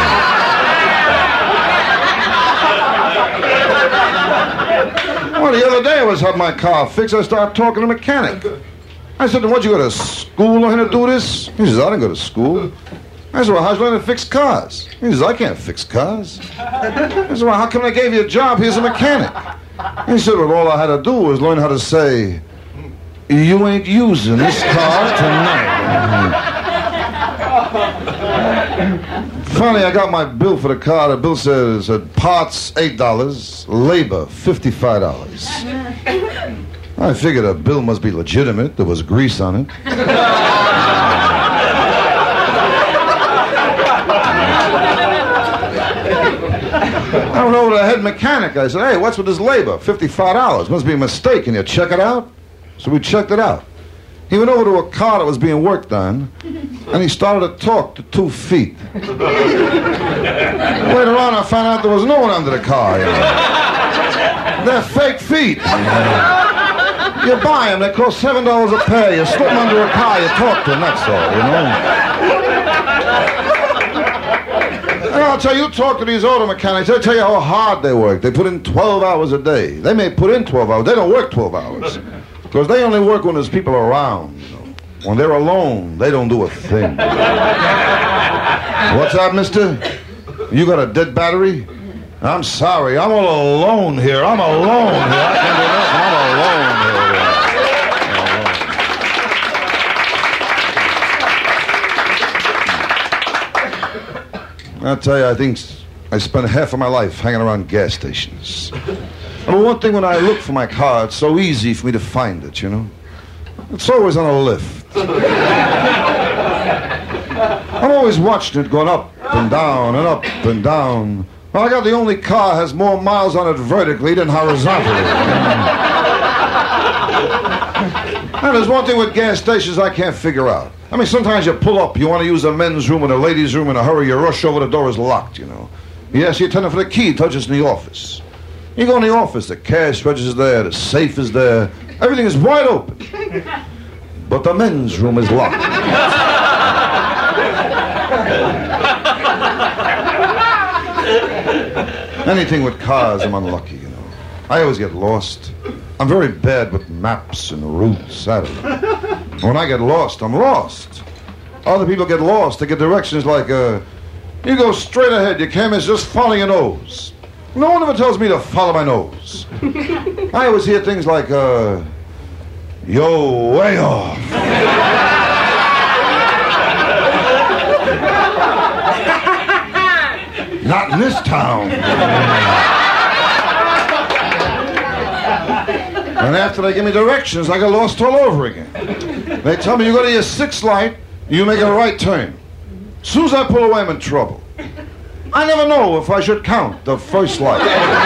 Speaker 4: Well, the other day I was having my car fixed. I started talking to the mechanic. I said, what, you go to school learning to do this? He says, I didn't go to school. I said, well, how'd you learn to fix cars? He says, I can't fix cars. I said, well, how come I gave you a job? Here's a mechanic. He said, well, all I had to do was learn how to say, you ain't using this car tonight. Finally, I got my bill for the car. The bill said, said parts, eight dollars, labor, fifty-five dollars. I figured the bill must be legitimate. There was grease on it. I went over to the head mechanic. I said, hey, what's with this labor? fifty-five dollars. Must be a mistake. Can you check it out? So we checked it out. He went over to a car that was being worked on, and he started to talk to two feet. Later on, I found out there was no one under the car. You know. They're fake feet. You buy them, they cost seven dollars a pair. You slip them under a car, you talk to them, that's all, you know. And I'll tell you, you talk to these auto mechanics, they'll tell you how hard they work. They put in twelve hours a day. They may put in twelve hours. They don't work twelve hours. Because they only work when there's people around. You know. When they're alone, they don't do a thing. What's that, mister? You got a dead battery? I'm sorry, I'm all alone here. I'm alone here. I can't do nothing. I'm alone here. I'll tell you, I think I spent half of my life hanging around gas stations. And one thing, when I look for my car, it's so easy for me to find it, you know. It's always on a lift. I'm always watching it going up and down and up and down. Well, I got the only car has more miles on it vertically than horizontally. And there's one thing with gas stations I can't figure out. I mean, sometimes you pull up, you want to use a men's room or a ladies' room in a hurry, you rush over, the door is locked, you know. You ask the attendant for the key, touches in the office. You go in the office, the cash register's there, the safe is there, everything is wide open. But the men's room is locked. Anything with cars, I'm unlucky, you know. I always get lost. I'm very bad with maps and routes, I don't know. When I get lost, I'm lost. Other people get lost, they get directions like, uh, you go straight ahead, you can't miss, just follow your nose. No one ever tells me to follow my nose. I always hear things like, uh, Yo, way off. Not in this town. And after they give me directions, I get lost all over again. They tell me you go to your sixth light, you make a right turn. As soon as I pull away, I'm in trouble. I never know if I should count the first light.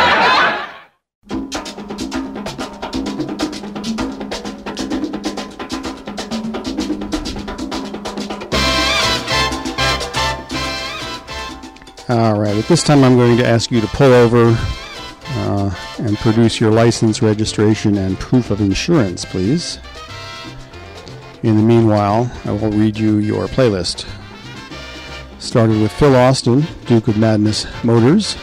Speaker 12: All right, at this time I'm going to ask you to pull over uh, and produce your license, registration, and proof of insurance, please. In the meanwhile, I will read you your playlist. Started with Phil Austin, Duke of Madness Motors.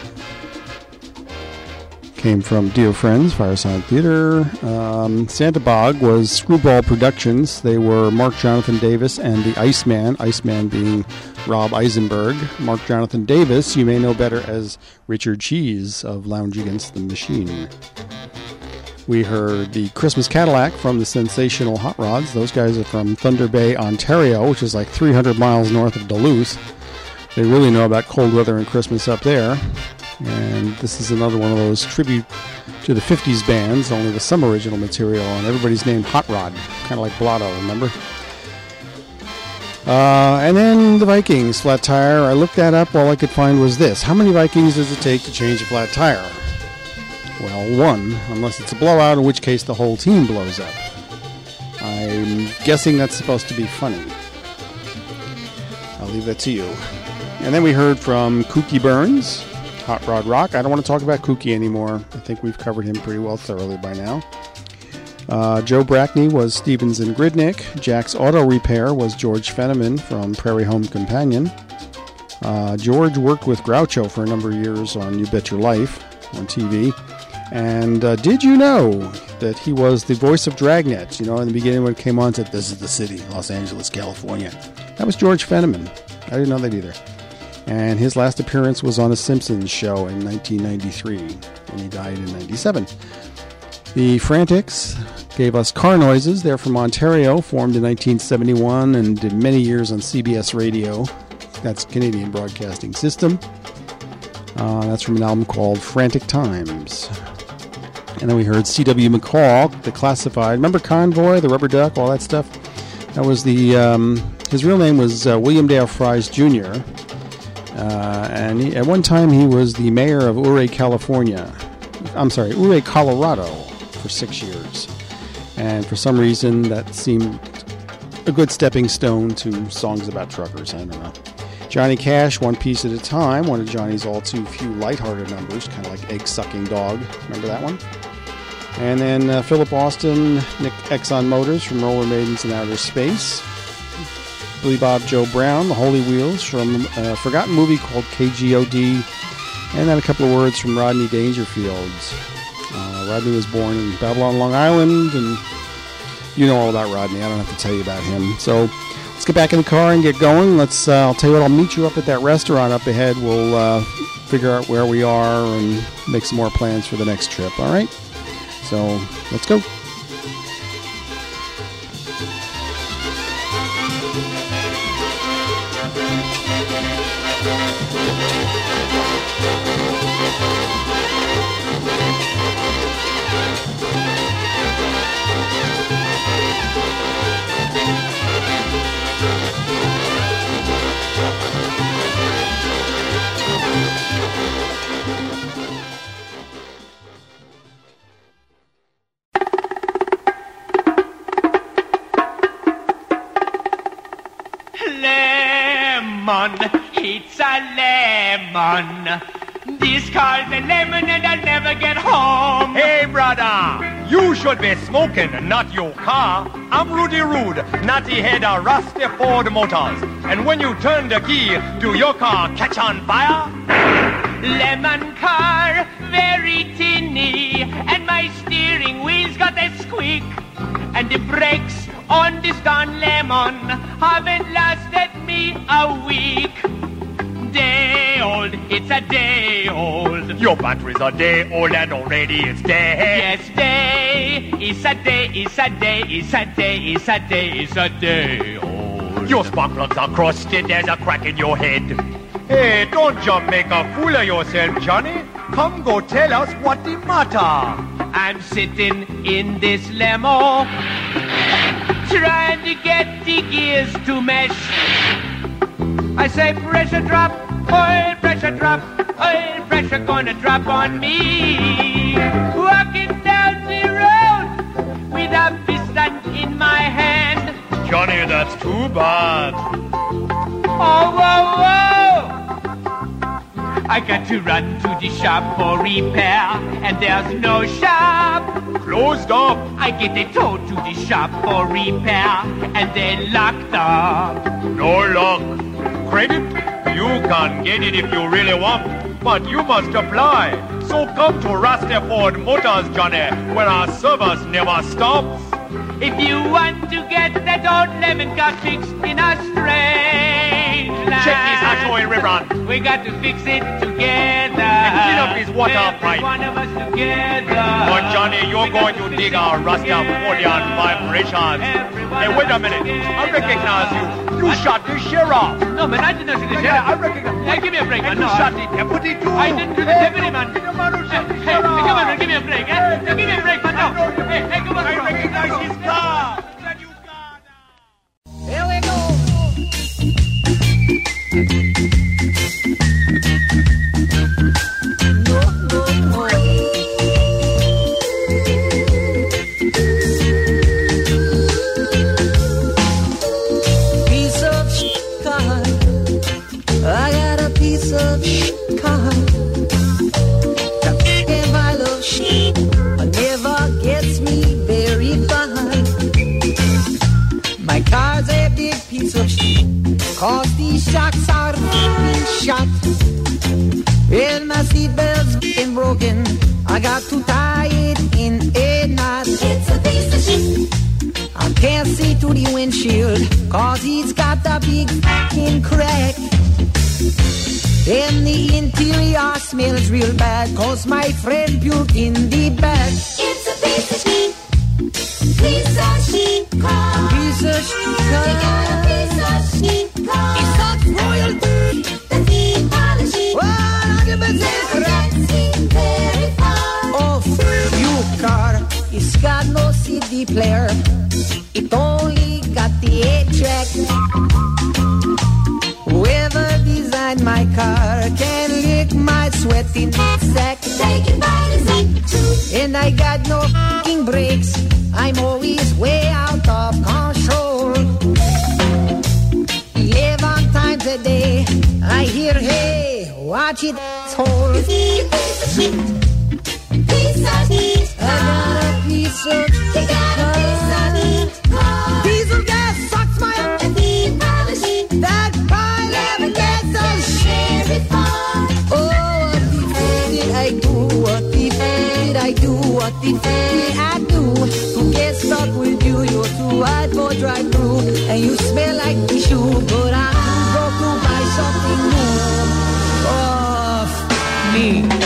Speaker 12: Came from Dear Friends, Fireside Theater. Um, Santa Bog was Screwball Productions. They were Mark Jonathan Davis and the Iceman, Iceman being Rob Eisenberg. Mark Jonathan Davis, you may know better as Richard Cheese of Lounge Against the Machine. We heard the Christmas Cadillac from the Sensational Hot Rods. Those guys are from Thunder Bay, Ontario, which is like three hundred miles north of Duluth. They really know about cold weather and Christmas up there. And this is another one of those tribute to the fifties bands, only with some original material, and everybody's named Hot Rod, kind of like Blotto, remember? Uh, and then the Vikings, flat tire. I looked that up. All I could find was this. How many Vikings does it take to change a flat tire? Well, one, unless it's a blowout, in which case the whole team blows up. I'm guessing that's supposed to be funny. I'll leave that to you. And then we heard from Kooky Burns, Hot Rod Rock. I don't want to talk about Kooky anymore. I think we've covered him pretty well thoroughly by now. Uh, Joe Brackney was Stevens and Gridnick. Jack's Auto Repair was George Fenneman from Prairie Home Companion. Uh, George worked with Groucho for a number of years on You Bet Your Life on T V. And uh, did you know that he was the voice of Dragnet? You know, in the beginning when it came on, it said, "This is the city, Los Angeles, California." That was George Fenneman. I didn't know that either. And his last appearance was on a Simpsons show in nineteen ninety-three, and he died in ninety-seven. The Frantics gave us Car Noises. They're from Ontario, formed in nineteen seventy-one and did many years on C B S Radio. That's Canadian Broadcasting System. Uh, that's from an album called Frantic Times. And then we heard C W McCall, The Classified. Remember Convoy, The Rubber Duck, all that stuff? That was the, um, his real name was uh, William Dale Fries Junior Uh, and he, at one time he was the mayor of Ouray, California. I'm sorry, Ouray, Colorado for six years. And for some reason that seemed a good stepping stone to songs about truckers. I don't know. Johnny Cash, One Piece at a Time, one of Johnny's all too few lighthearted numbers, kind of like Egg Sucking Dog. Remember that one? And then uh, Philip Austin, Nick Exxon Motors from Roller Maidens in Outer Space. Billy Bob Joe Brown, The Holy Wheels from a forgotten movie called K G O D. And then a couple of words from Rodney Dangerfield. Uh, Rodney was born in Babylon, Long Island, and you know all about Rodney. I don't have to tell you about him. So let's get back in the car and get going. Let's. Uh, I'll tell you what, I'll meet you up at that restaurant up ahead. We'll uh, figure out where we are and make some more plans for the next trip, all right? So let's go.
Speaker 5: Lemon, it's a lemon. This car's a lemon and I'll never get home.
Speaker 6: Hey, brother, you should be smoking, not your car. I'm Rudy Rude, natty head of Rusty Ford Motors. And when you turn the key, do your car catch on fire?
Speaker 5: Lemon car, very tinny, and my steering wheel's got a squeak. And the brakes on this darn lemon haven't lasted me a week. Day old, it's a day old.
Speaker 6: Your battery's a day old and already it's dead.
Speaker 5: Yes, day. it's a day, it's a day, it's a day, it's a day, it's a day. Oh,
Speaker 6: your spark plugs are crusted, there's a crack in your head. Hey, don't just make a fool of yourself, Johnny. Come go tell us what the matter.
Speaker 5: I'm sitting in this limo, trying to get the gears to mesh. I say pressure drop, oil pressure drop, oil pressure gonna drop on me. Walking down the road with a piston in my hand.
Speaker 6: Johnny, that's too bad.
Speaker 5: Oh, whoa, whoa! I got to run to the shop for repair, and there's no shop.
Speaker 6: Closed up.
Speaker 5: I get it towed to the shop for repair, and they locked up.
Speaker 6: No luck. Credit? You can get it if you really want, but you must apply. So come to Rastaford Motors, Johnny, where our service never stops.
Speaker 5: If you want to get that old lemon got fixed in a strange land,
Speaker 6: check his hash oil rerun.
Speaker 5: We got to fix it together.
Speaker 6: And clean up his water
Speaker 5: Every
Speaker 6: pipe.
Speaker 5: one of us together.
Speaker 6: But Johnny, you're going to dig our Rastaforian vibrations. Hey, wait a minute. I recognize you. You shot the sheriff.
Speaker 5: No, man, I did not shoot the
Speaker 6: Yeah,
Speaker 5: sheriff.
Speaker 6: I recognize.
Speaker 5: Hey, give me a break, man.
Speaker 6: And you
Speaker 5: No,
Speaker 6: shot
Speaker 5: I-
Speaker 6: the deputy too.
Speaker 5: I didn't do the
Speaker 6: Hey,
Speaker 5: deputy, man.
Speaker 6: Hey, the man who shot the
Speaker 5: Hey,
Speaker 6: sheriff.
Speaker 5: hey, come on, man, give me a break, eh? Hey, give me a break, man. No. Hey, hey, come on.
Speaker 6: I recognize his car.
Speaker 5: Here we go.
Speaker 7: Piece of shit car. I got a piece of shit car. If I love shit, never gets me very far. My car's a big piece of shit, cause these shocks are being shot. Well, my seatbelt's getting broken, I got to tie it in a knot. It's a piece of shit. I can't see through the windshield, cause he's got a big fucking crack. Then the interior smells real bad, cause my friend puked in the back. It's a piece of shit. Piece of shit car. Piece of shit car. We got a piece of shit car. It's such royal. The deep polishing. one hundred percent correct. Very far. Oh, you car. It's got no C D player. It only got the eight track. Whoever designed my car can lick my sweaty sack. Take it by the seat. And I got no fucking brakes. I'm always way out of control. Eleven times a day, I hear, hey, watch it, asshole. Piece of shit. Piece of shit. I got a piece of shit. You got a piece of shit. Diesel gas sucks my ass. That pile ever gets a shit. Oh, what the fuck did I do? What the fuck did I do? What the fuck did I do? To get stuck with you, you're too wide for drive through, and you smell like the shoe. But I'm too broke to buy something new. Oh, f- me.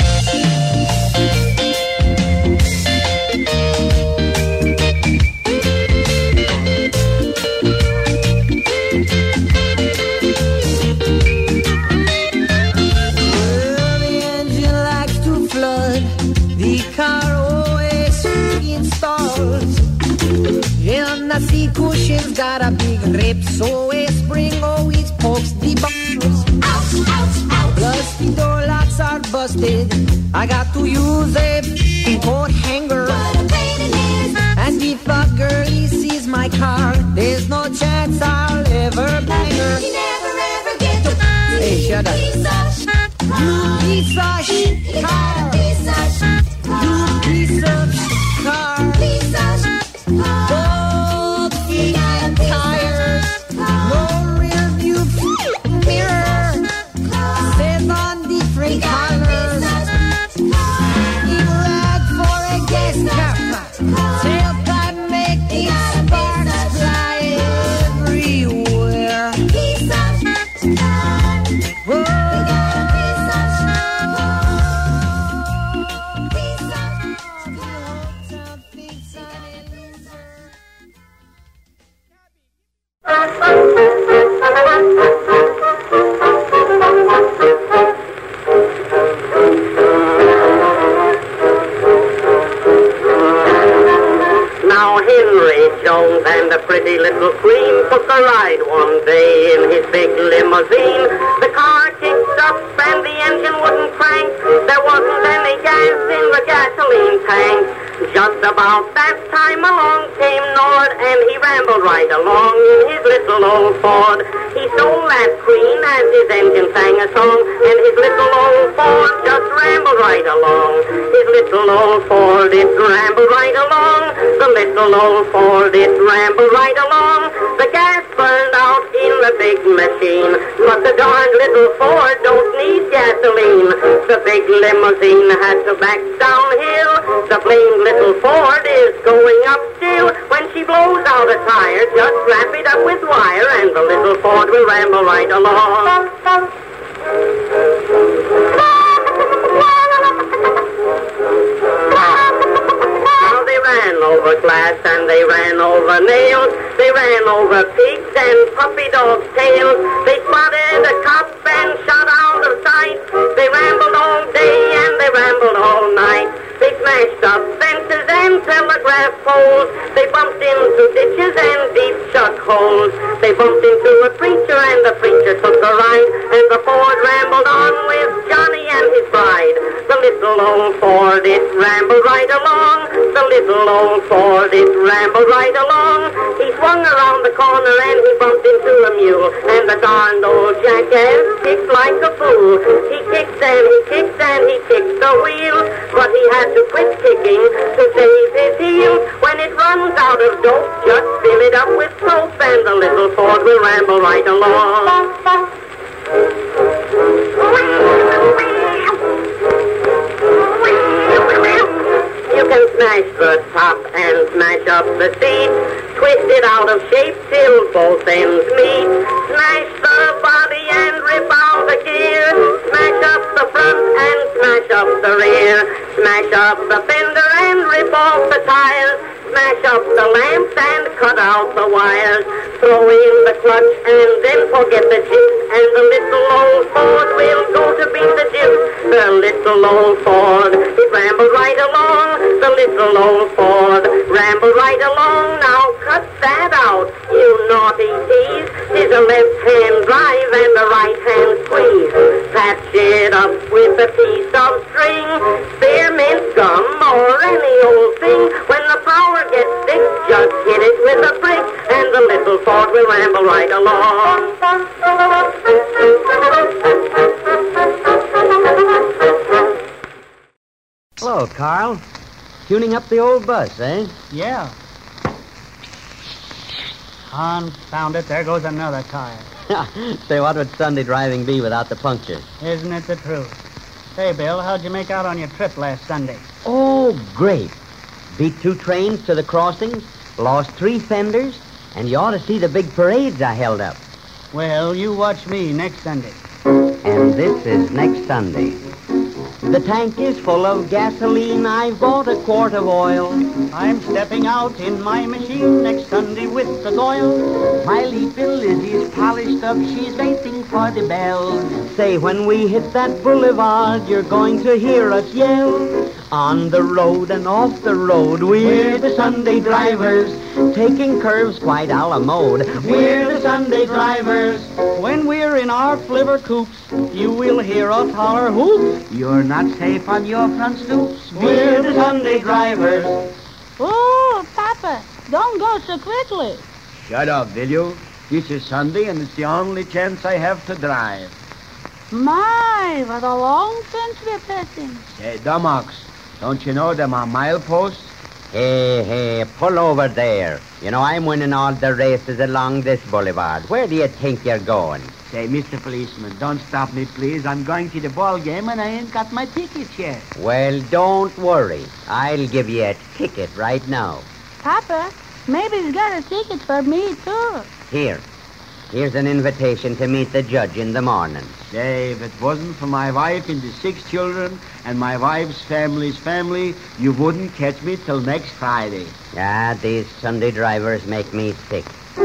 Speaker 7: Well, the engine likes to flood. The car always installs. And the seat cushion's got a big rip, so a spring always pokes the balls. Ouch, ouch, ouch. Plus the door locks are busted. I got to use a coat hanger. And if a girlie sees my car, there's no chance I'll ever bang her. You never ever get to Hey, shut up. You piece of shit car. You piece of shit car. Both feet and tires. No rear view mirror. Set on different colors. You
Speaker 8: Now Henry Jones and the pretty little queen took a ride one day in his big limousine. The car kicked up and the engine wouldn't crank. There wasn't any gas in the gasoline tank. Just about that time along came Nord, and he rambled right along in his little old Ford. He stole that queen as his engine sang a song, and his little old Ford just rambled right along. His little old Ford, it rambled right along. The little old Ford, it rambled right along. The gas burned out in the big machine, but the darn little Ford don't need gasoline. The big limousine had to back downhill. The blame little Ford is going up still. When she blows out a tire, just wrap it up with wire, and the little Ford will ramble right along. Now they ran over glass and they ran over nails. They ran over pigs and puppy dogs' tails. They spotted a cop and shot out of sight. They rambled all day and they rambled all night. They smashed up fences and telegraph poles. They bumped into ditches and deep shut holes. They bumped into a preacher and the preacher took a ride. And the Ford rambled on with Johnny and his bride. The little old Ford, it rambled right along. The little old Ford, it rambled right along. He swung around the corner and he bumped into a mule. And the darned old jackass kicked like a fool. He kicked and he kicked and he kicked the wheel. But he had to quit kicking to save his heel. When it runs out of dope, just fill it up with soap, and the little Ford will ramble right along. You can smash the top and smash up the seat, twist it out of shape till both ends meet, smash the body and rip out the gear, smash up the front and smash up the rear, smash up the fender and rip off the tires, smash up the lamps and cut out the wires, throw in the clutch and then forget the chips, and the little old Ford will go to beat the deuce. The little old Ford, it rambled right along. The little old Ford rambled right along. Now cut that out, you naughty tease. Tis a left-hand drive and a right-hand squeeze. Patch it up with a piece of string, spearmint gum or any old thing. When the power gets thick, just hit it with a brick, and the little Ford will ramble right along.
Speaker 11: Hello, Carl. Tuning up the old bus, eh?
Speaker 13: Yeah. Confound it, there goes another tire.
Speaker 11: Say, what would Sunday driving be without the punctures?
Speaker 13: Isn't it the truth? Hey, Bill, how'd you make out on your trip last Sunday?
Speaker 11: Oh, great. Beat two trains to the crossings, lost three fenders, and you ought to see the big parades I held up.
Speaker 13: Well, you watch me next Sunday.
Speaker 11: And this is next Sunday. The tank is full of gasoline. I've bought a quart of oil.
Speaker 13: I'm stepping out in my machine next Sunday with the oil.
Speaker 11: My little Lizzie's polished up. She's waiting for the bell. Say, when we hit that boulevard, you're going to hear us yell. On the road and off the road, we're the Sunday drivers, taking curves quite a la mode. We're the Sunday drivers.
Speaker 13: When we're in our flivver coops, you will hear us holler whoop.
Speaker 11: You're not safe on your front stoops.
Speaker 13: We're the Sunday drivers.
Speaker 15: Oh, Papa, don't go so quickly.
Speaker 16: Shut up, will you? This is Sunday, and it's the only chance I have to drive.
Speaker 15: My, what a long fence we're passing.
Speaker 16: Hey, Dumox, don't you know them are mileposts?
Speaker 11: Hey, hey, pull over there. You know, I'm winning all the races along this boulevard. Where do you think you're going?
Speaker 16: Say, Mister Policeman, don't stop me, please. I'm going to the ball game, and I ain't got my ticket yet.
Speaker 11: Well, don't worry. I'll give you a ticket right now.
Speaker 15: Papa, maybe he's got a ticket for me, too.
Speaker 11: Here. Here's an invitation to meet the judge in the morning.
Speaker 16: Say, if it wasn't for my wife and the six children and my wife's family's family, you wouldn't catch me till next Friday.
Speaker 11: Ah, these Sunday drivers make me sick.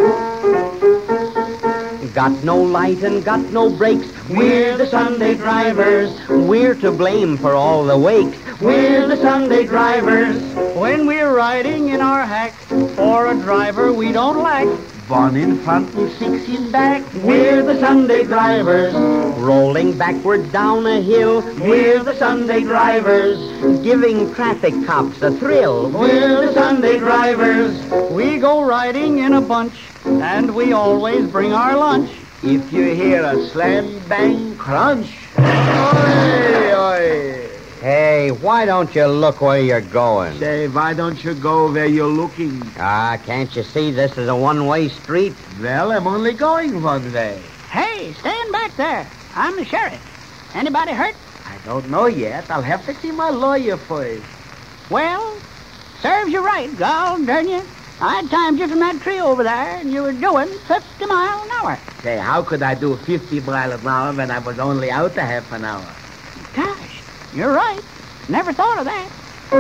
Speaker 11: Got no light and got no brakes. We're the Sunday drivers. We're to blame for all the wakes. We're the Sunday drivers.
Speaker 13: When we're riding in our hack, for a driver we don't lack.
Speaker 16: One in front and six in back.
Speaker 11: We're the Sunday drivers. Rolling backwards down a hill. We're the Sunday drivers. Giving traffic cops a thrill. We're the Sunday drivers.
Speaker 13: We go riding in a bunch, and we always bring our lunch.
Speaker 16: If you hear a slam, bang, crunch. Oi, oi.
Speaker 11: Hey, why don't you look where you're going?
Speaker 16: Say, why don't you go where you're looking?
Speaker 11: Ah, can't you see this is a one-way street?
Speaker 16: Well, I'm only going one way.
Speaker 15: Hey, stand back there. I'm the sheriff. Anybody hurt?
Speaker 16: I don't know yet. I'll have to see my lawyer first.
Speaker 15: Well, serves you right, gol darn you. I timed you from that tree over there, and you were doing fifty miles an hour.
Speaker 16: Say, how could I do fifty miles an hour when I was only out a half an hour?
Speaker 15: Gosh, you're right. Never thought of that.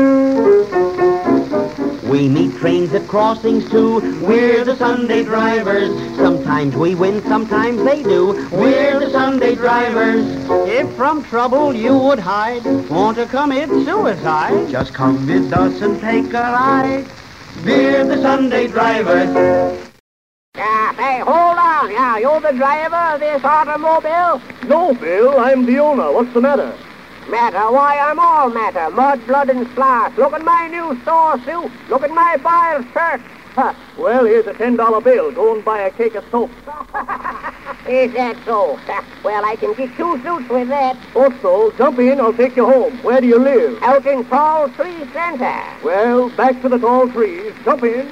Speaker 11: We meet trains at crossings, too. We're the Sunday drivers. Sometimes we win, sometimes they do. We're the Sunday drivers.
Speaker 13: If from trouble you would hide, want to commit suicide,
Speaker 16: just come with us and take a ride.
Speaker 11: We're the Sunday drivers.
Speaker 8: Yeah, hey, hold on. Yeah, you're the driver of this automobile?
Speaker 2: No, Bill, I'm the owner. What's the matter?
Speaker 8: Matter? Why, I'm all matter. Mud, blood, and splash. Look at my new store suit. Look at my file shirt. Huh.
Speaker 2: Well, here's a ten dollar bill. Go and buy a cake of soap.
Speaker 8: Is that so? Well, I can get two suits with that.
Speaker 2: Thought so. Jump in. I'll take you home. Where do you live?
Speaker 8: Out in Tall Tree Center.
Speaker 2: Well, back to the tall trees. Jump in.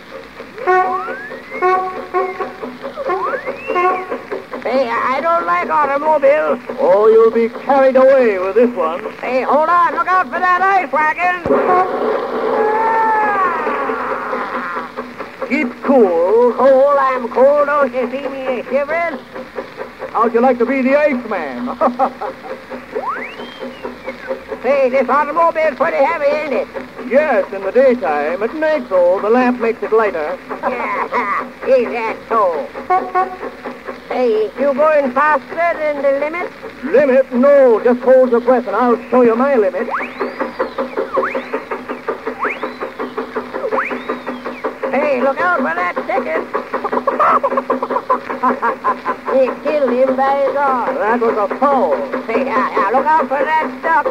Speaker 8: Hey, I don't like automobiles.
Speaker 2: Oh, you'll be carried away with this one.
Speaker 8: Hey, hold on. Look out for that ice wagon.
Speaker 2: Keep cool.
Speaker 8: Cool? I'm cool. Don't you see me shivering?
Speaker 2: How'd you like to be the Iceman?
Speaker 8: Say, this automobile's pretty heavy, ain't it?
Speaker 2: Yes, in the daytime. At night, though, the lamp makes it lighter.
Speaker 8: Yeah, is that so? Hey, you going faster than the limit?
Speaker 2: Limit? No, just hold your breath and I'll show you my limit.
Speaker 8: Hey, look out for that ticket. He killed him by his arm.
Speaker 2: That was a foul.
Speaker 8: Hey, yeah, yeah, look out for that duck.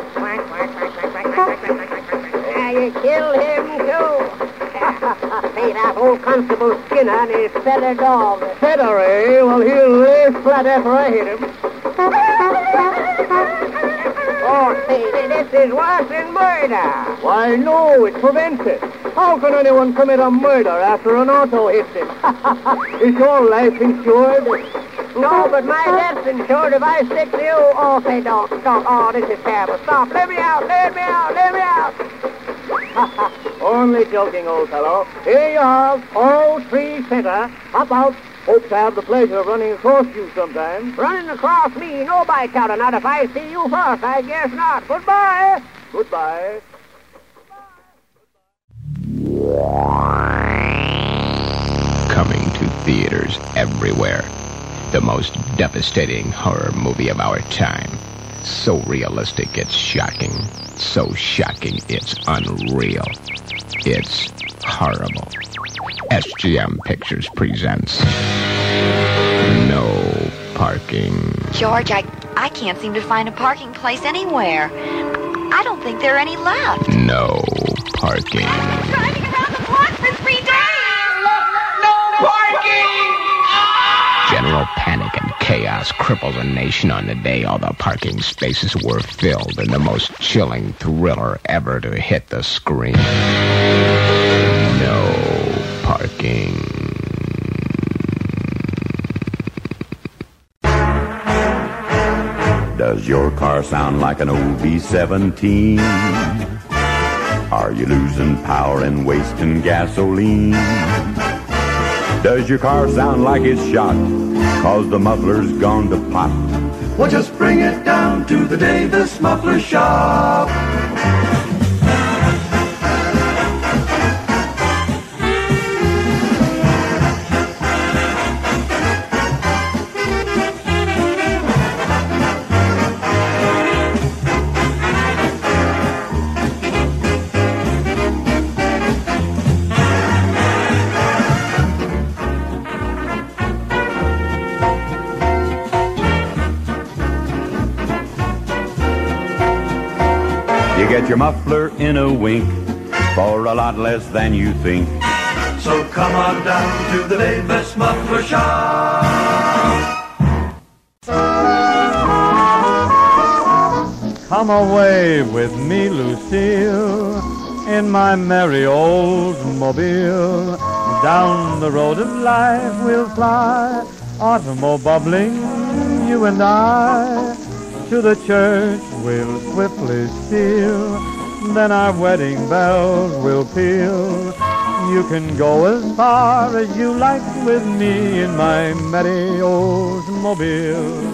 Speaker 8: Yeah, you killed him, too. Hey, that old Constable Skinner and his feather dog.
Speaker 2: Feather, eh? Well, he'll lay flat after I hit him.
Speaker 8: Oh, see, this is worse than murder.
Speaker 2: Why, no, it prevents it. How can anyone commit a murder after an auto hits him? Is your life insured?
Speaker 8: No, but my death's insured if I stick to you. Oh, say, don't, don't. Oh, this is terrible. Stop. Let me out. Let me out. Let me out.
Speaker 2: Only joking, old fellow. Here you are, All Tree Center. Hop out. Hope to have the pleasure of running across you sometime.
Speaker 8: Running across me? No, by Chowder, not if I see you first. I guess not. Goodbye.
Speaker 2: Goodbye.
Speaker 17: Coming to theaters everywhere. The most devastating horror movie of our time. So realistic it's shocking. So shocking it's unreal. It's horrible. S G M Pictures presents No Parking.
Speaker 18: George, I, I can't seem to find a parking place anywhere. I don't think there are any left.
Speaker 17: No Parking.
Speaker 18: I've been driving around the block for three days.
Speaker 5: No parking!
Speaker 17: General panic and chaos crippled a nation on the day all the parking spaces were filled in the most chilling thriller ever to hit the screen. No Parking.
Speaker 19: Does your car sound like an old B seventeen? Are you losing power and wasting gasoline? Does your car sound like it's shot, 'cause the muffler's gone to pot?
Speaker 20: Well, just bring it down to the Davis Muffler Shop.
Speaker 19: get your muffler in a wink for a lot less than you think.
Speaker 20: So come on down to the Davis Muffler Shop.
Speaker 1: Come away with me, Lucille, in my merry old mobile. Down the road of life we'll fly, automobile bubbling, you and I. To the church we'll swiftly steal, then our wedding bells will peal. You can go as far as you like with me in my merry old mobile.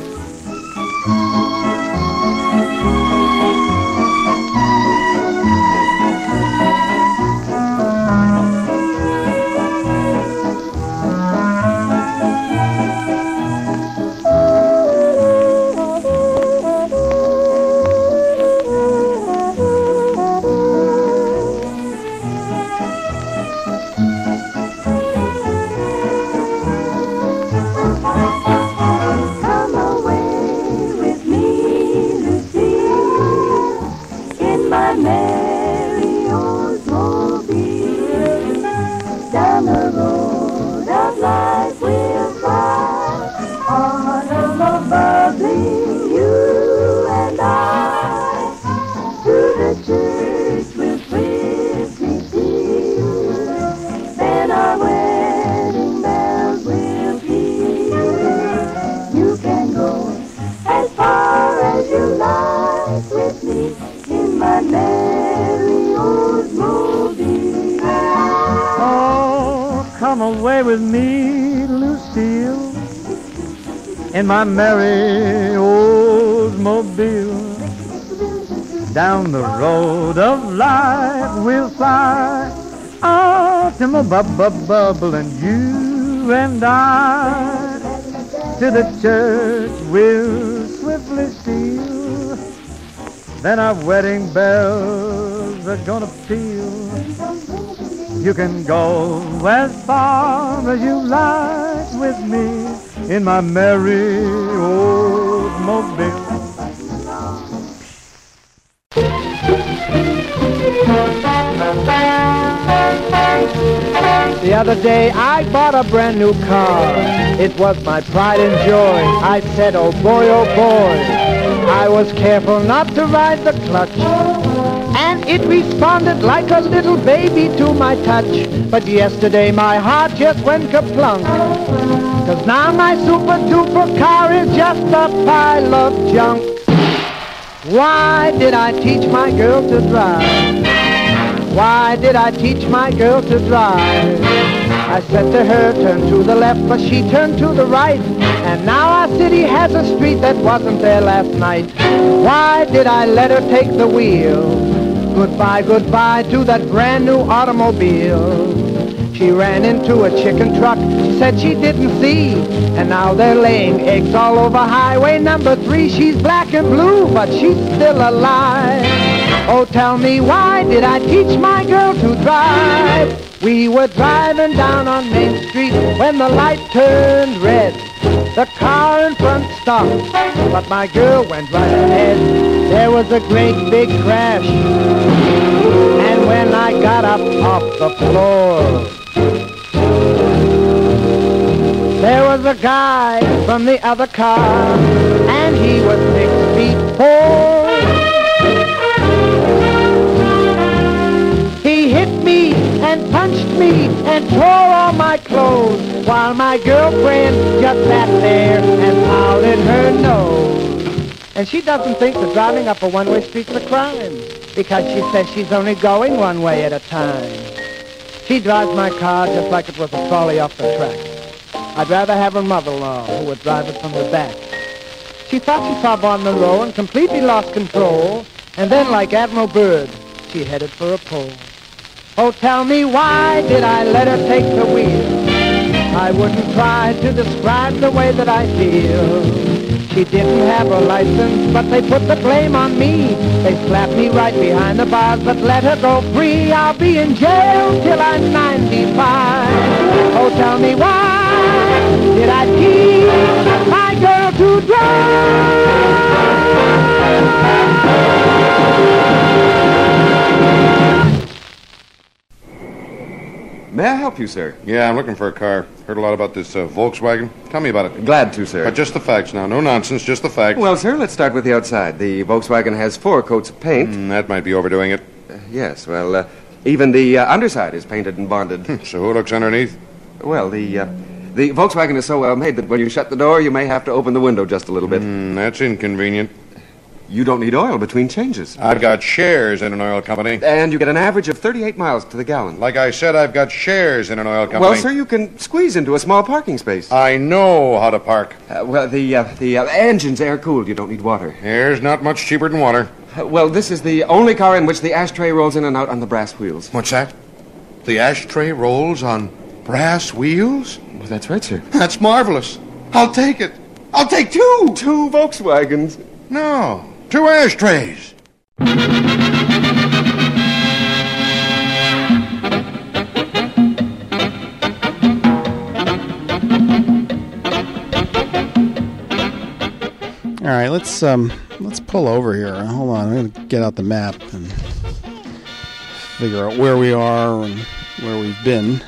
Speaker 1: Come away with me, Lucille, in my merry old mobile. Down the road of life we'll fly, automobile bubble, and you and I. To the church we'll swiftly steal, then our wedding bells are gonna peal. You can go as far as you like with me in my merry old mobile.
Speaker 21: The other day I bought a brand new car. It was my pride and joy. I said, oh boy, oh boy. I was careful not to ride the clutch, and it responded like a little baby to my touch. But yesterday my heart just went kaplunk, 'cause now my super duper car is just a pile of junk. Why did I teach my girl to drive? Why did I teach my girl to drive? I said to her, turn to the left, but she turned to the right. And now our city has a street that wasn't there last night. Why did I let her take the wheel? Goodbye, goodbye to that brand new automobile. She ran into a chicken truck, she said she didn't see. And now they're laying eggs all over highway number three. She's black and blue, but she's still alive. Oh, tell me, why did I teach my girl to drive? We were driving down on Main Street when the light turned red. The car in front stopped, but my girl went right ahead. There was a great big crash, and when I got up off the floor, there was a guy from the other car, and he was six feet four. He hit me and punched me and tore all my clothes, while my girlfriend just sat there and powdered her nose. And she doesn't think that driving up a one-way street's a crime, because she says she's only going one way at a time. She drives my car just like it was a trolley off the track. I'd rather have her mother-in-law who would drive it from the back. She thought she saw Bon Monroe and completely lost control, and then, like Admiral Byrd, she headed for a pole. Oh, tell me, why did I let her take the wheel? I wouldn't try to describe the way that I feel. She didn't have a license, but they put the blame on me. They slapped me right behind the bars, but let her go free. I'll be in jail till I'm ninety-five. Oh, tell me, why did I teach my girl to drive?
Speaker 3: May I help you, sir?
Speaker 4: Yeah, I'm looking for a car. Heard a lot about this uh, Volkswagen. Tell me about it.
Speaker 3: Glad to, sir.
Speaker 4: But just the facts now. No nonsense, just the facts.
Speaker 3: Well, sir, let's start with the outside. The Volkswagen has four coats of paint.
Speaker 4: Mm, that might be overdoing it.
Speaker 3: Uh, yes, well, uh, even the uh, underside is painted and bonded.
Speaker 4: So who looks underneath?
Speaker 3: Well, the uh, the Volkswagen is so well made that when you shut the door, you may have to open the window just a little bit.
Speaker 4: Mm, that's inconvenient.
Speaker 3: You don't need oil between changes.
Speaker 4: I've got shares in an oil company.
Speaker 3: And you get an average of thirty-eight miles to the gallon.
Speaker 4: Like I said, I've got shares in an oil company.
Speaker 3: Well, sir, you can squeeze into a small parking space.
Speaker 4: I know how to park.
Speaker 3: Uh, well, the uh, the uh, engine's air-cooled. You don't need water.
Speaker 4: Air's not much cheaper than water.
Speaker 3: Uh, well, this is the only car in which the ashtray rolls in and out on the brass wheels.
Speaker 4: What's that? The ashtray rolls on brass wheels?
Speaker 3: Well, that's right, sir.
Speaker 4: That's marvelous. I'll take it. I'll take two.
Speaker 3: Two Volkswagens.
Speaker 4: No. Two ashtrays.
Speaker 12: All right, let's um, let's pull over here. Hold on, I'm gonna get out the map and figure out where we are and where we've been.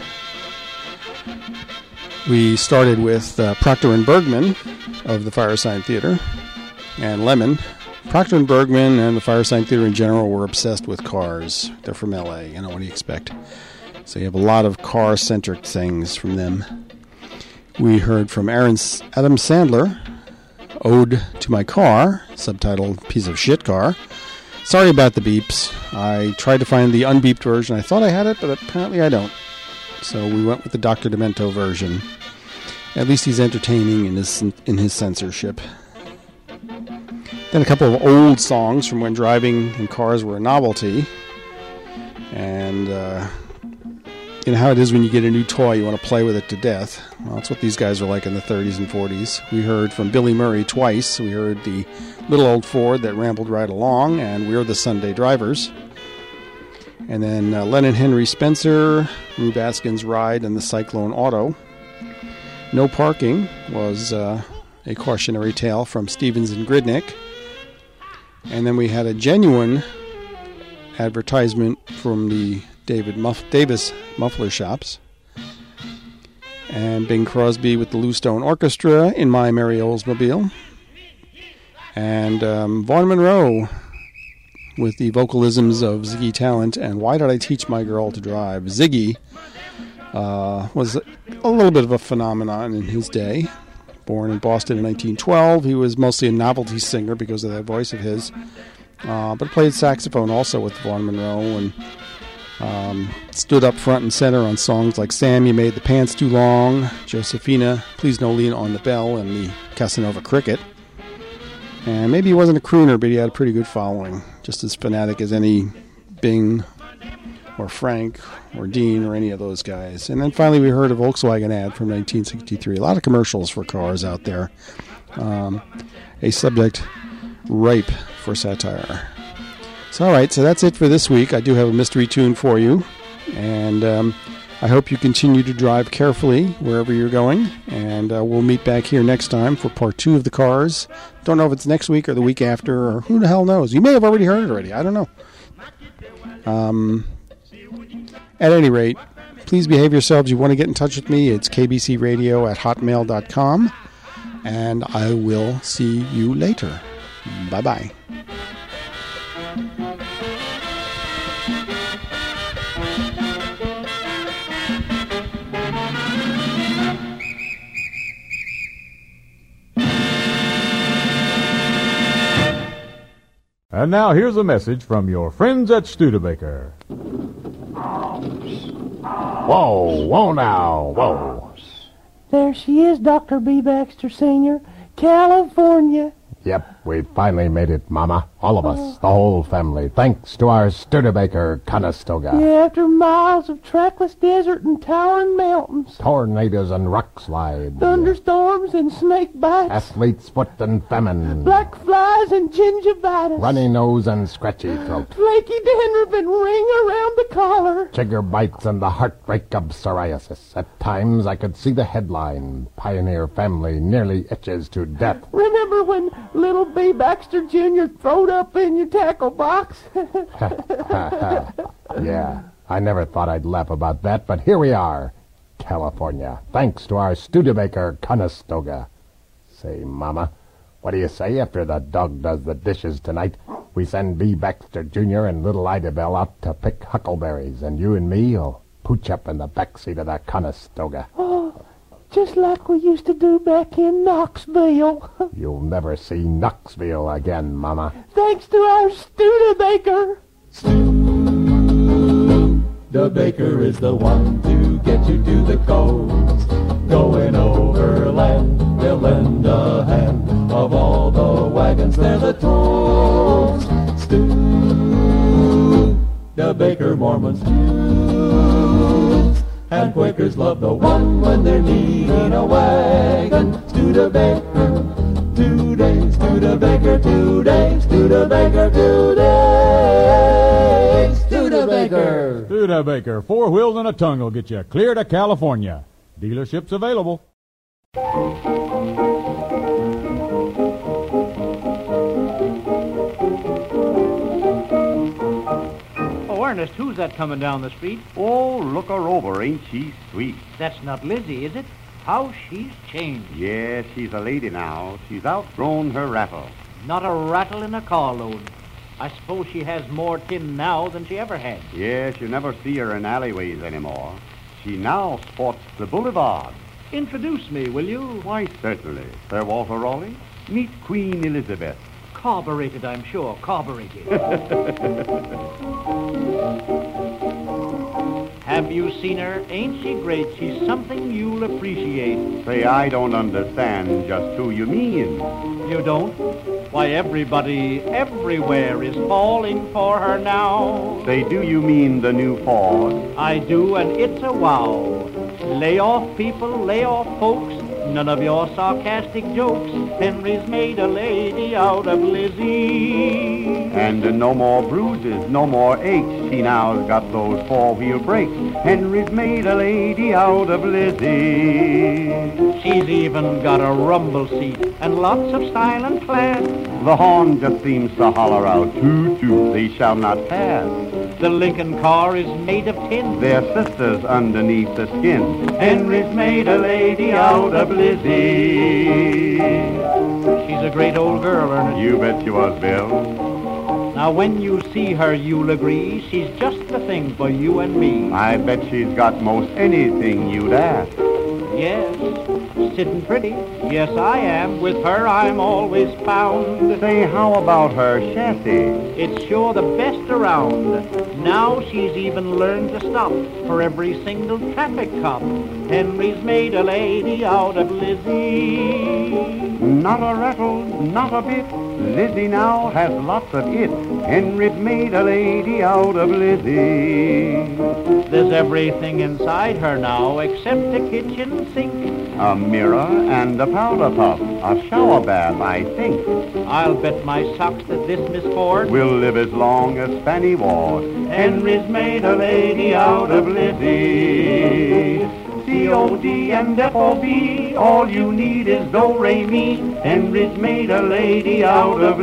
Speaker 12: We started with uh, Procter and Bergman of the Firesign Theater and Lemon. Procter and Bergman and the Firesign Theater in general were obsessed with cars. They're from L A, you know, what do you expect? So you have a lot of car-centric things from them. We heard from Aaron, Adam Sandler, Ode to My Car, subtitled Piece of Shit Car. Sorry about the beeps. I tried to find the unbeeped version. I thought I had it, but apparently I don't. So we went with the Doctor Demento version. At least he's entertaining in his, in his censorship. Then a couple of old songs from when driving in cars were a novelty. And, uh, you know how it is when you get a new toy, you want to play with it to death. Well, that's what these guys were like in the thirties and forties. We heard from Billy Murray twice. We heard the little old Ford that rambled right along, and We're the Sunday Drivers. And then uh, Lennon Henry Spencer, Rube Askin's Ride, and the Cyclone Auto. No Parking was uh, a cautionary tale from Stevens and Gridnick. And then we had a genuine advertisement from the David Muff- Davis Muffler Shops. And Bing Crosby with the Lou Stone Orchestra, In My Merry Oldsmobile. And um, Vaughn Monroe with the vocalisms of Ziggy Talent and Why Did I Teach My Girl to Drive? Ziggy uh, was a little bit of a phenomenon in his day. Born in Boston in nineteen twelve, he was mostly a novelty singer because of that voice of his, uh, but played saxophone also with Vaughn Monroe and um, stood up front and center on songs like Sam, You Made the Pants Too Long, Josephina, Please Don't Lean on the Bell, and the Casanova Cricket. And maybe he wasn't a crooner, but he had a pretty good following, just as fanatic as any Bing or Frank or Dean or any of those guys. And then finally we heard a Volkswagen ad from nineteen sixty-three. A lot of commercials for cars out there. Um, a subject ripe for satire. So all right, so that's it for this week. I do have a mystery tune for you. And um, I hope you continue to drive carefully wherever you're going. And uh, we'll meet back here next time for part two of the Cars. Don't know if it's next week or the week after, or who the hell knows. You may have already heard it already. I don't know. Um... At any rate, please behave yourselves. You want to get in touch with me, it's k b c radio at hotmail dot com. And I will see you later. Bye-bye.
Speaker 22: And now here's a message from your friends at Studebaker. Whoa, whoa now, whoa.
Speaker 23: There she is, Doctor B. Baxter Senior, California.
Speaker 24: Yep, we finally made it, Mama. All of us, the whole family, thanks to our Studebaker Conestoga.
Speaker 23: Yeah, after miles of trackless desert and towering mountains.
Speaker 24: Tornadoes and rock slides.
Speaker 23: Thunderstorms and snake bites.
Speaker 24: Athlete's foot and famine.
Speaker 23: Black flies and gingivitis.
Speaker 24: Runny nose and scratchy throat.
Speaker 23: Flaky dandruff and ring around the collar.
Speaker 24: Chigger bites and the heartbreak of psoriasis. At times I could see the headline, Pioneer Family Nearly Itches to Death.
Speaker 23: Remember when little B. Baxter Junior throwed up in your tackle box?
Speaker 24: Yeah, I never thought I'd laugh about that, but here we are. California, thanks to our Studebaker Conestoga. Say, Mama, what do you say after the dog does the dishes tonight? We send B. Baxter Junior and little Idabelle out to pick huckleberries, and you and me'll pooch up in the back seat of the Conestoga.
Speaker 23: Oh, just like we used to do back in Knoxville.
Speaker 24: You'll never see Knoxville again, Mama.
Speaker 23: Thanks to our Studebaker.
Speaker 6: Studebaker is the one to get you to the coast. Going overland, they'll lend a hand. Of all the wagons, they're the toast. Studebaker, Mormons too. And Quakers love the one when they're needing a wagon. Studebaker, today, Studebaker, today, Studebaker, today, Studebaker.
Speaker 22: Studebaker, four wheels and a tongue will get you clear to California. Dealerships available.
Speaker 13: Oh, Ernest, who's that coming down the street?
Speaker 9: Oh, look her over. Ain't she sweet?
Speaker 13: That's not Lizzie, is it? How she's changed.
Speaker 9: Yes, she's a lady now. She's outgrown her rattle.
Speaker 13: Not a rattle in a carload. I suppose she has more tin now than she ever had.
Speaker 9: Yes, you never see her in alleyways anymore. She now sports the boulevard.
Speaker 13: Introduce me, will you?
Speaker 9: Why, certainly. Sir Walter Raleigh, meet Queen Elizabeth.
Speaker 13: Carbureted, I'm sure. Carbureted. Have you seen her? Ain't she great? She's something you'll appreciate.
Speaker 9: Say, I don't understand just who you mean.
Speaker 13: You don't? Why, everybody everywhere is falling for her now.
Speaker 9: Say, do you mean the new Ford?
Speaker 13: I do, and it's a wow. Lay off, people, lay off, folks. None of your sarcastic jokes. Henry's made a lady out of Lizzie.
Speaker 9: And uh, no more bruises, no more aches. She now's got those four-wheel brakes. Henry's made a lady out of Lizzie.
Speaker 13: She's even got a rumble seat and lots of style and class.
Speaker 9: The horn just seems to holler out, toot, toot, they shall not pass.
Speaker 13: The Lincoln car is made of tin.
Speaker 9: They're sisters underneath the skin. Henry's made a lady out of Lizzie.
Speaker 13: She's a great old girl, Ernest.
Speaker 9: You bet she was, Bill.
Speaker 13: Now, when you see her, you'll agree she's just the thing for you and me.
Speaker 9: I bet she's got most anything you'd ask.
Speaker 13: Yes, sitting pretty. Yes, I am. With her, I'm always found.
Speaker 9: Say, how about her chassis?
Speaker 13: It's sure the best around. Now she's even learned to stop for every single traffic cop. Henry's made a lady out of Lizzie.
Speaker 9: Not a rattle, not a bit. Lizzie now has lots of it. Henry's made a lady out of Lizzie.
Speaker 13: There's everything inside her now except a kitchen sink.
Speaker 9: A mirror and a powder puff. A shower bath, I think.
Speaker 13: I'll bet my socks that this Miss Ford
Speaker 9: will live as long as Fanny Ward. Henry's made a lady out of Lizzie. C O D and F O B, all you need is do, re, mi. Henry's made a lady out of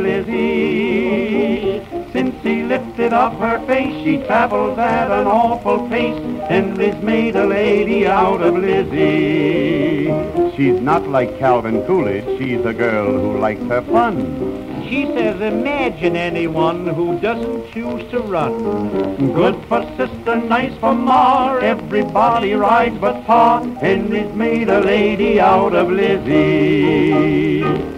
Speaker 9: Lizzie. Since he lifted up her face, she travels at an awful pace. Henry's made a lady out of Lizzie. She's not like Calvin Coolidge, she's a girl who likes her fun.
Speaker 13: She says, imagine anyone who doesn't choose to run.
Speaker 9: Good for sister, nice for ma, everybody rides but pa. Henry's made a lady out of Lizzie.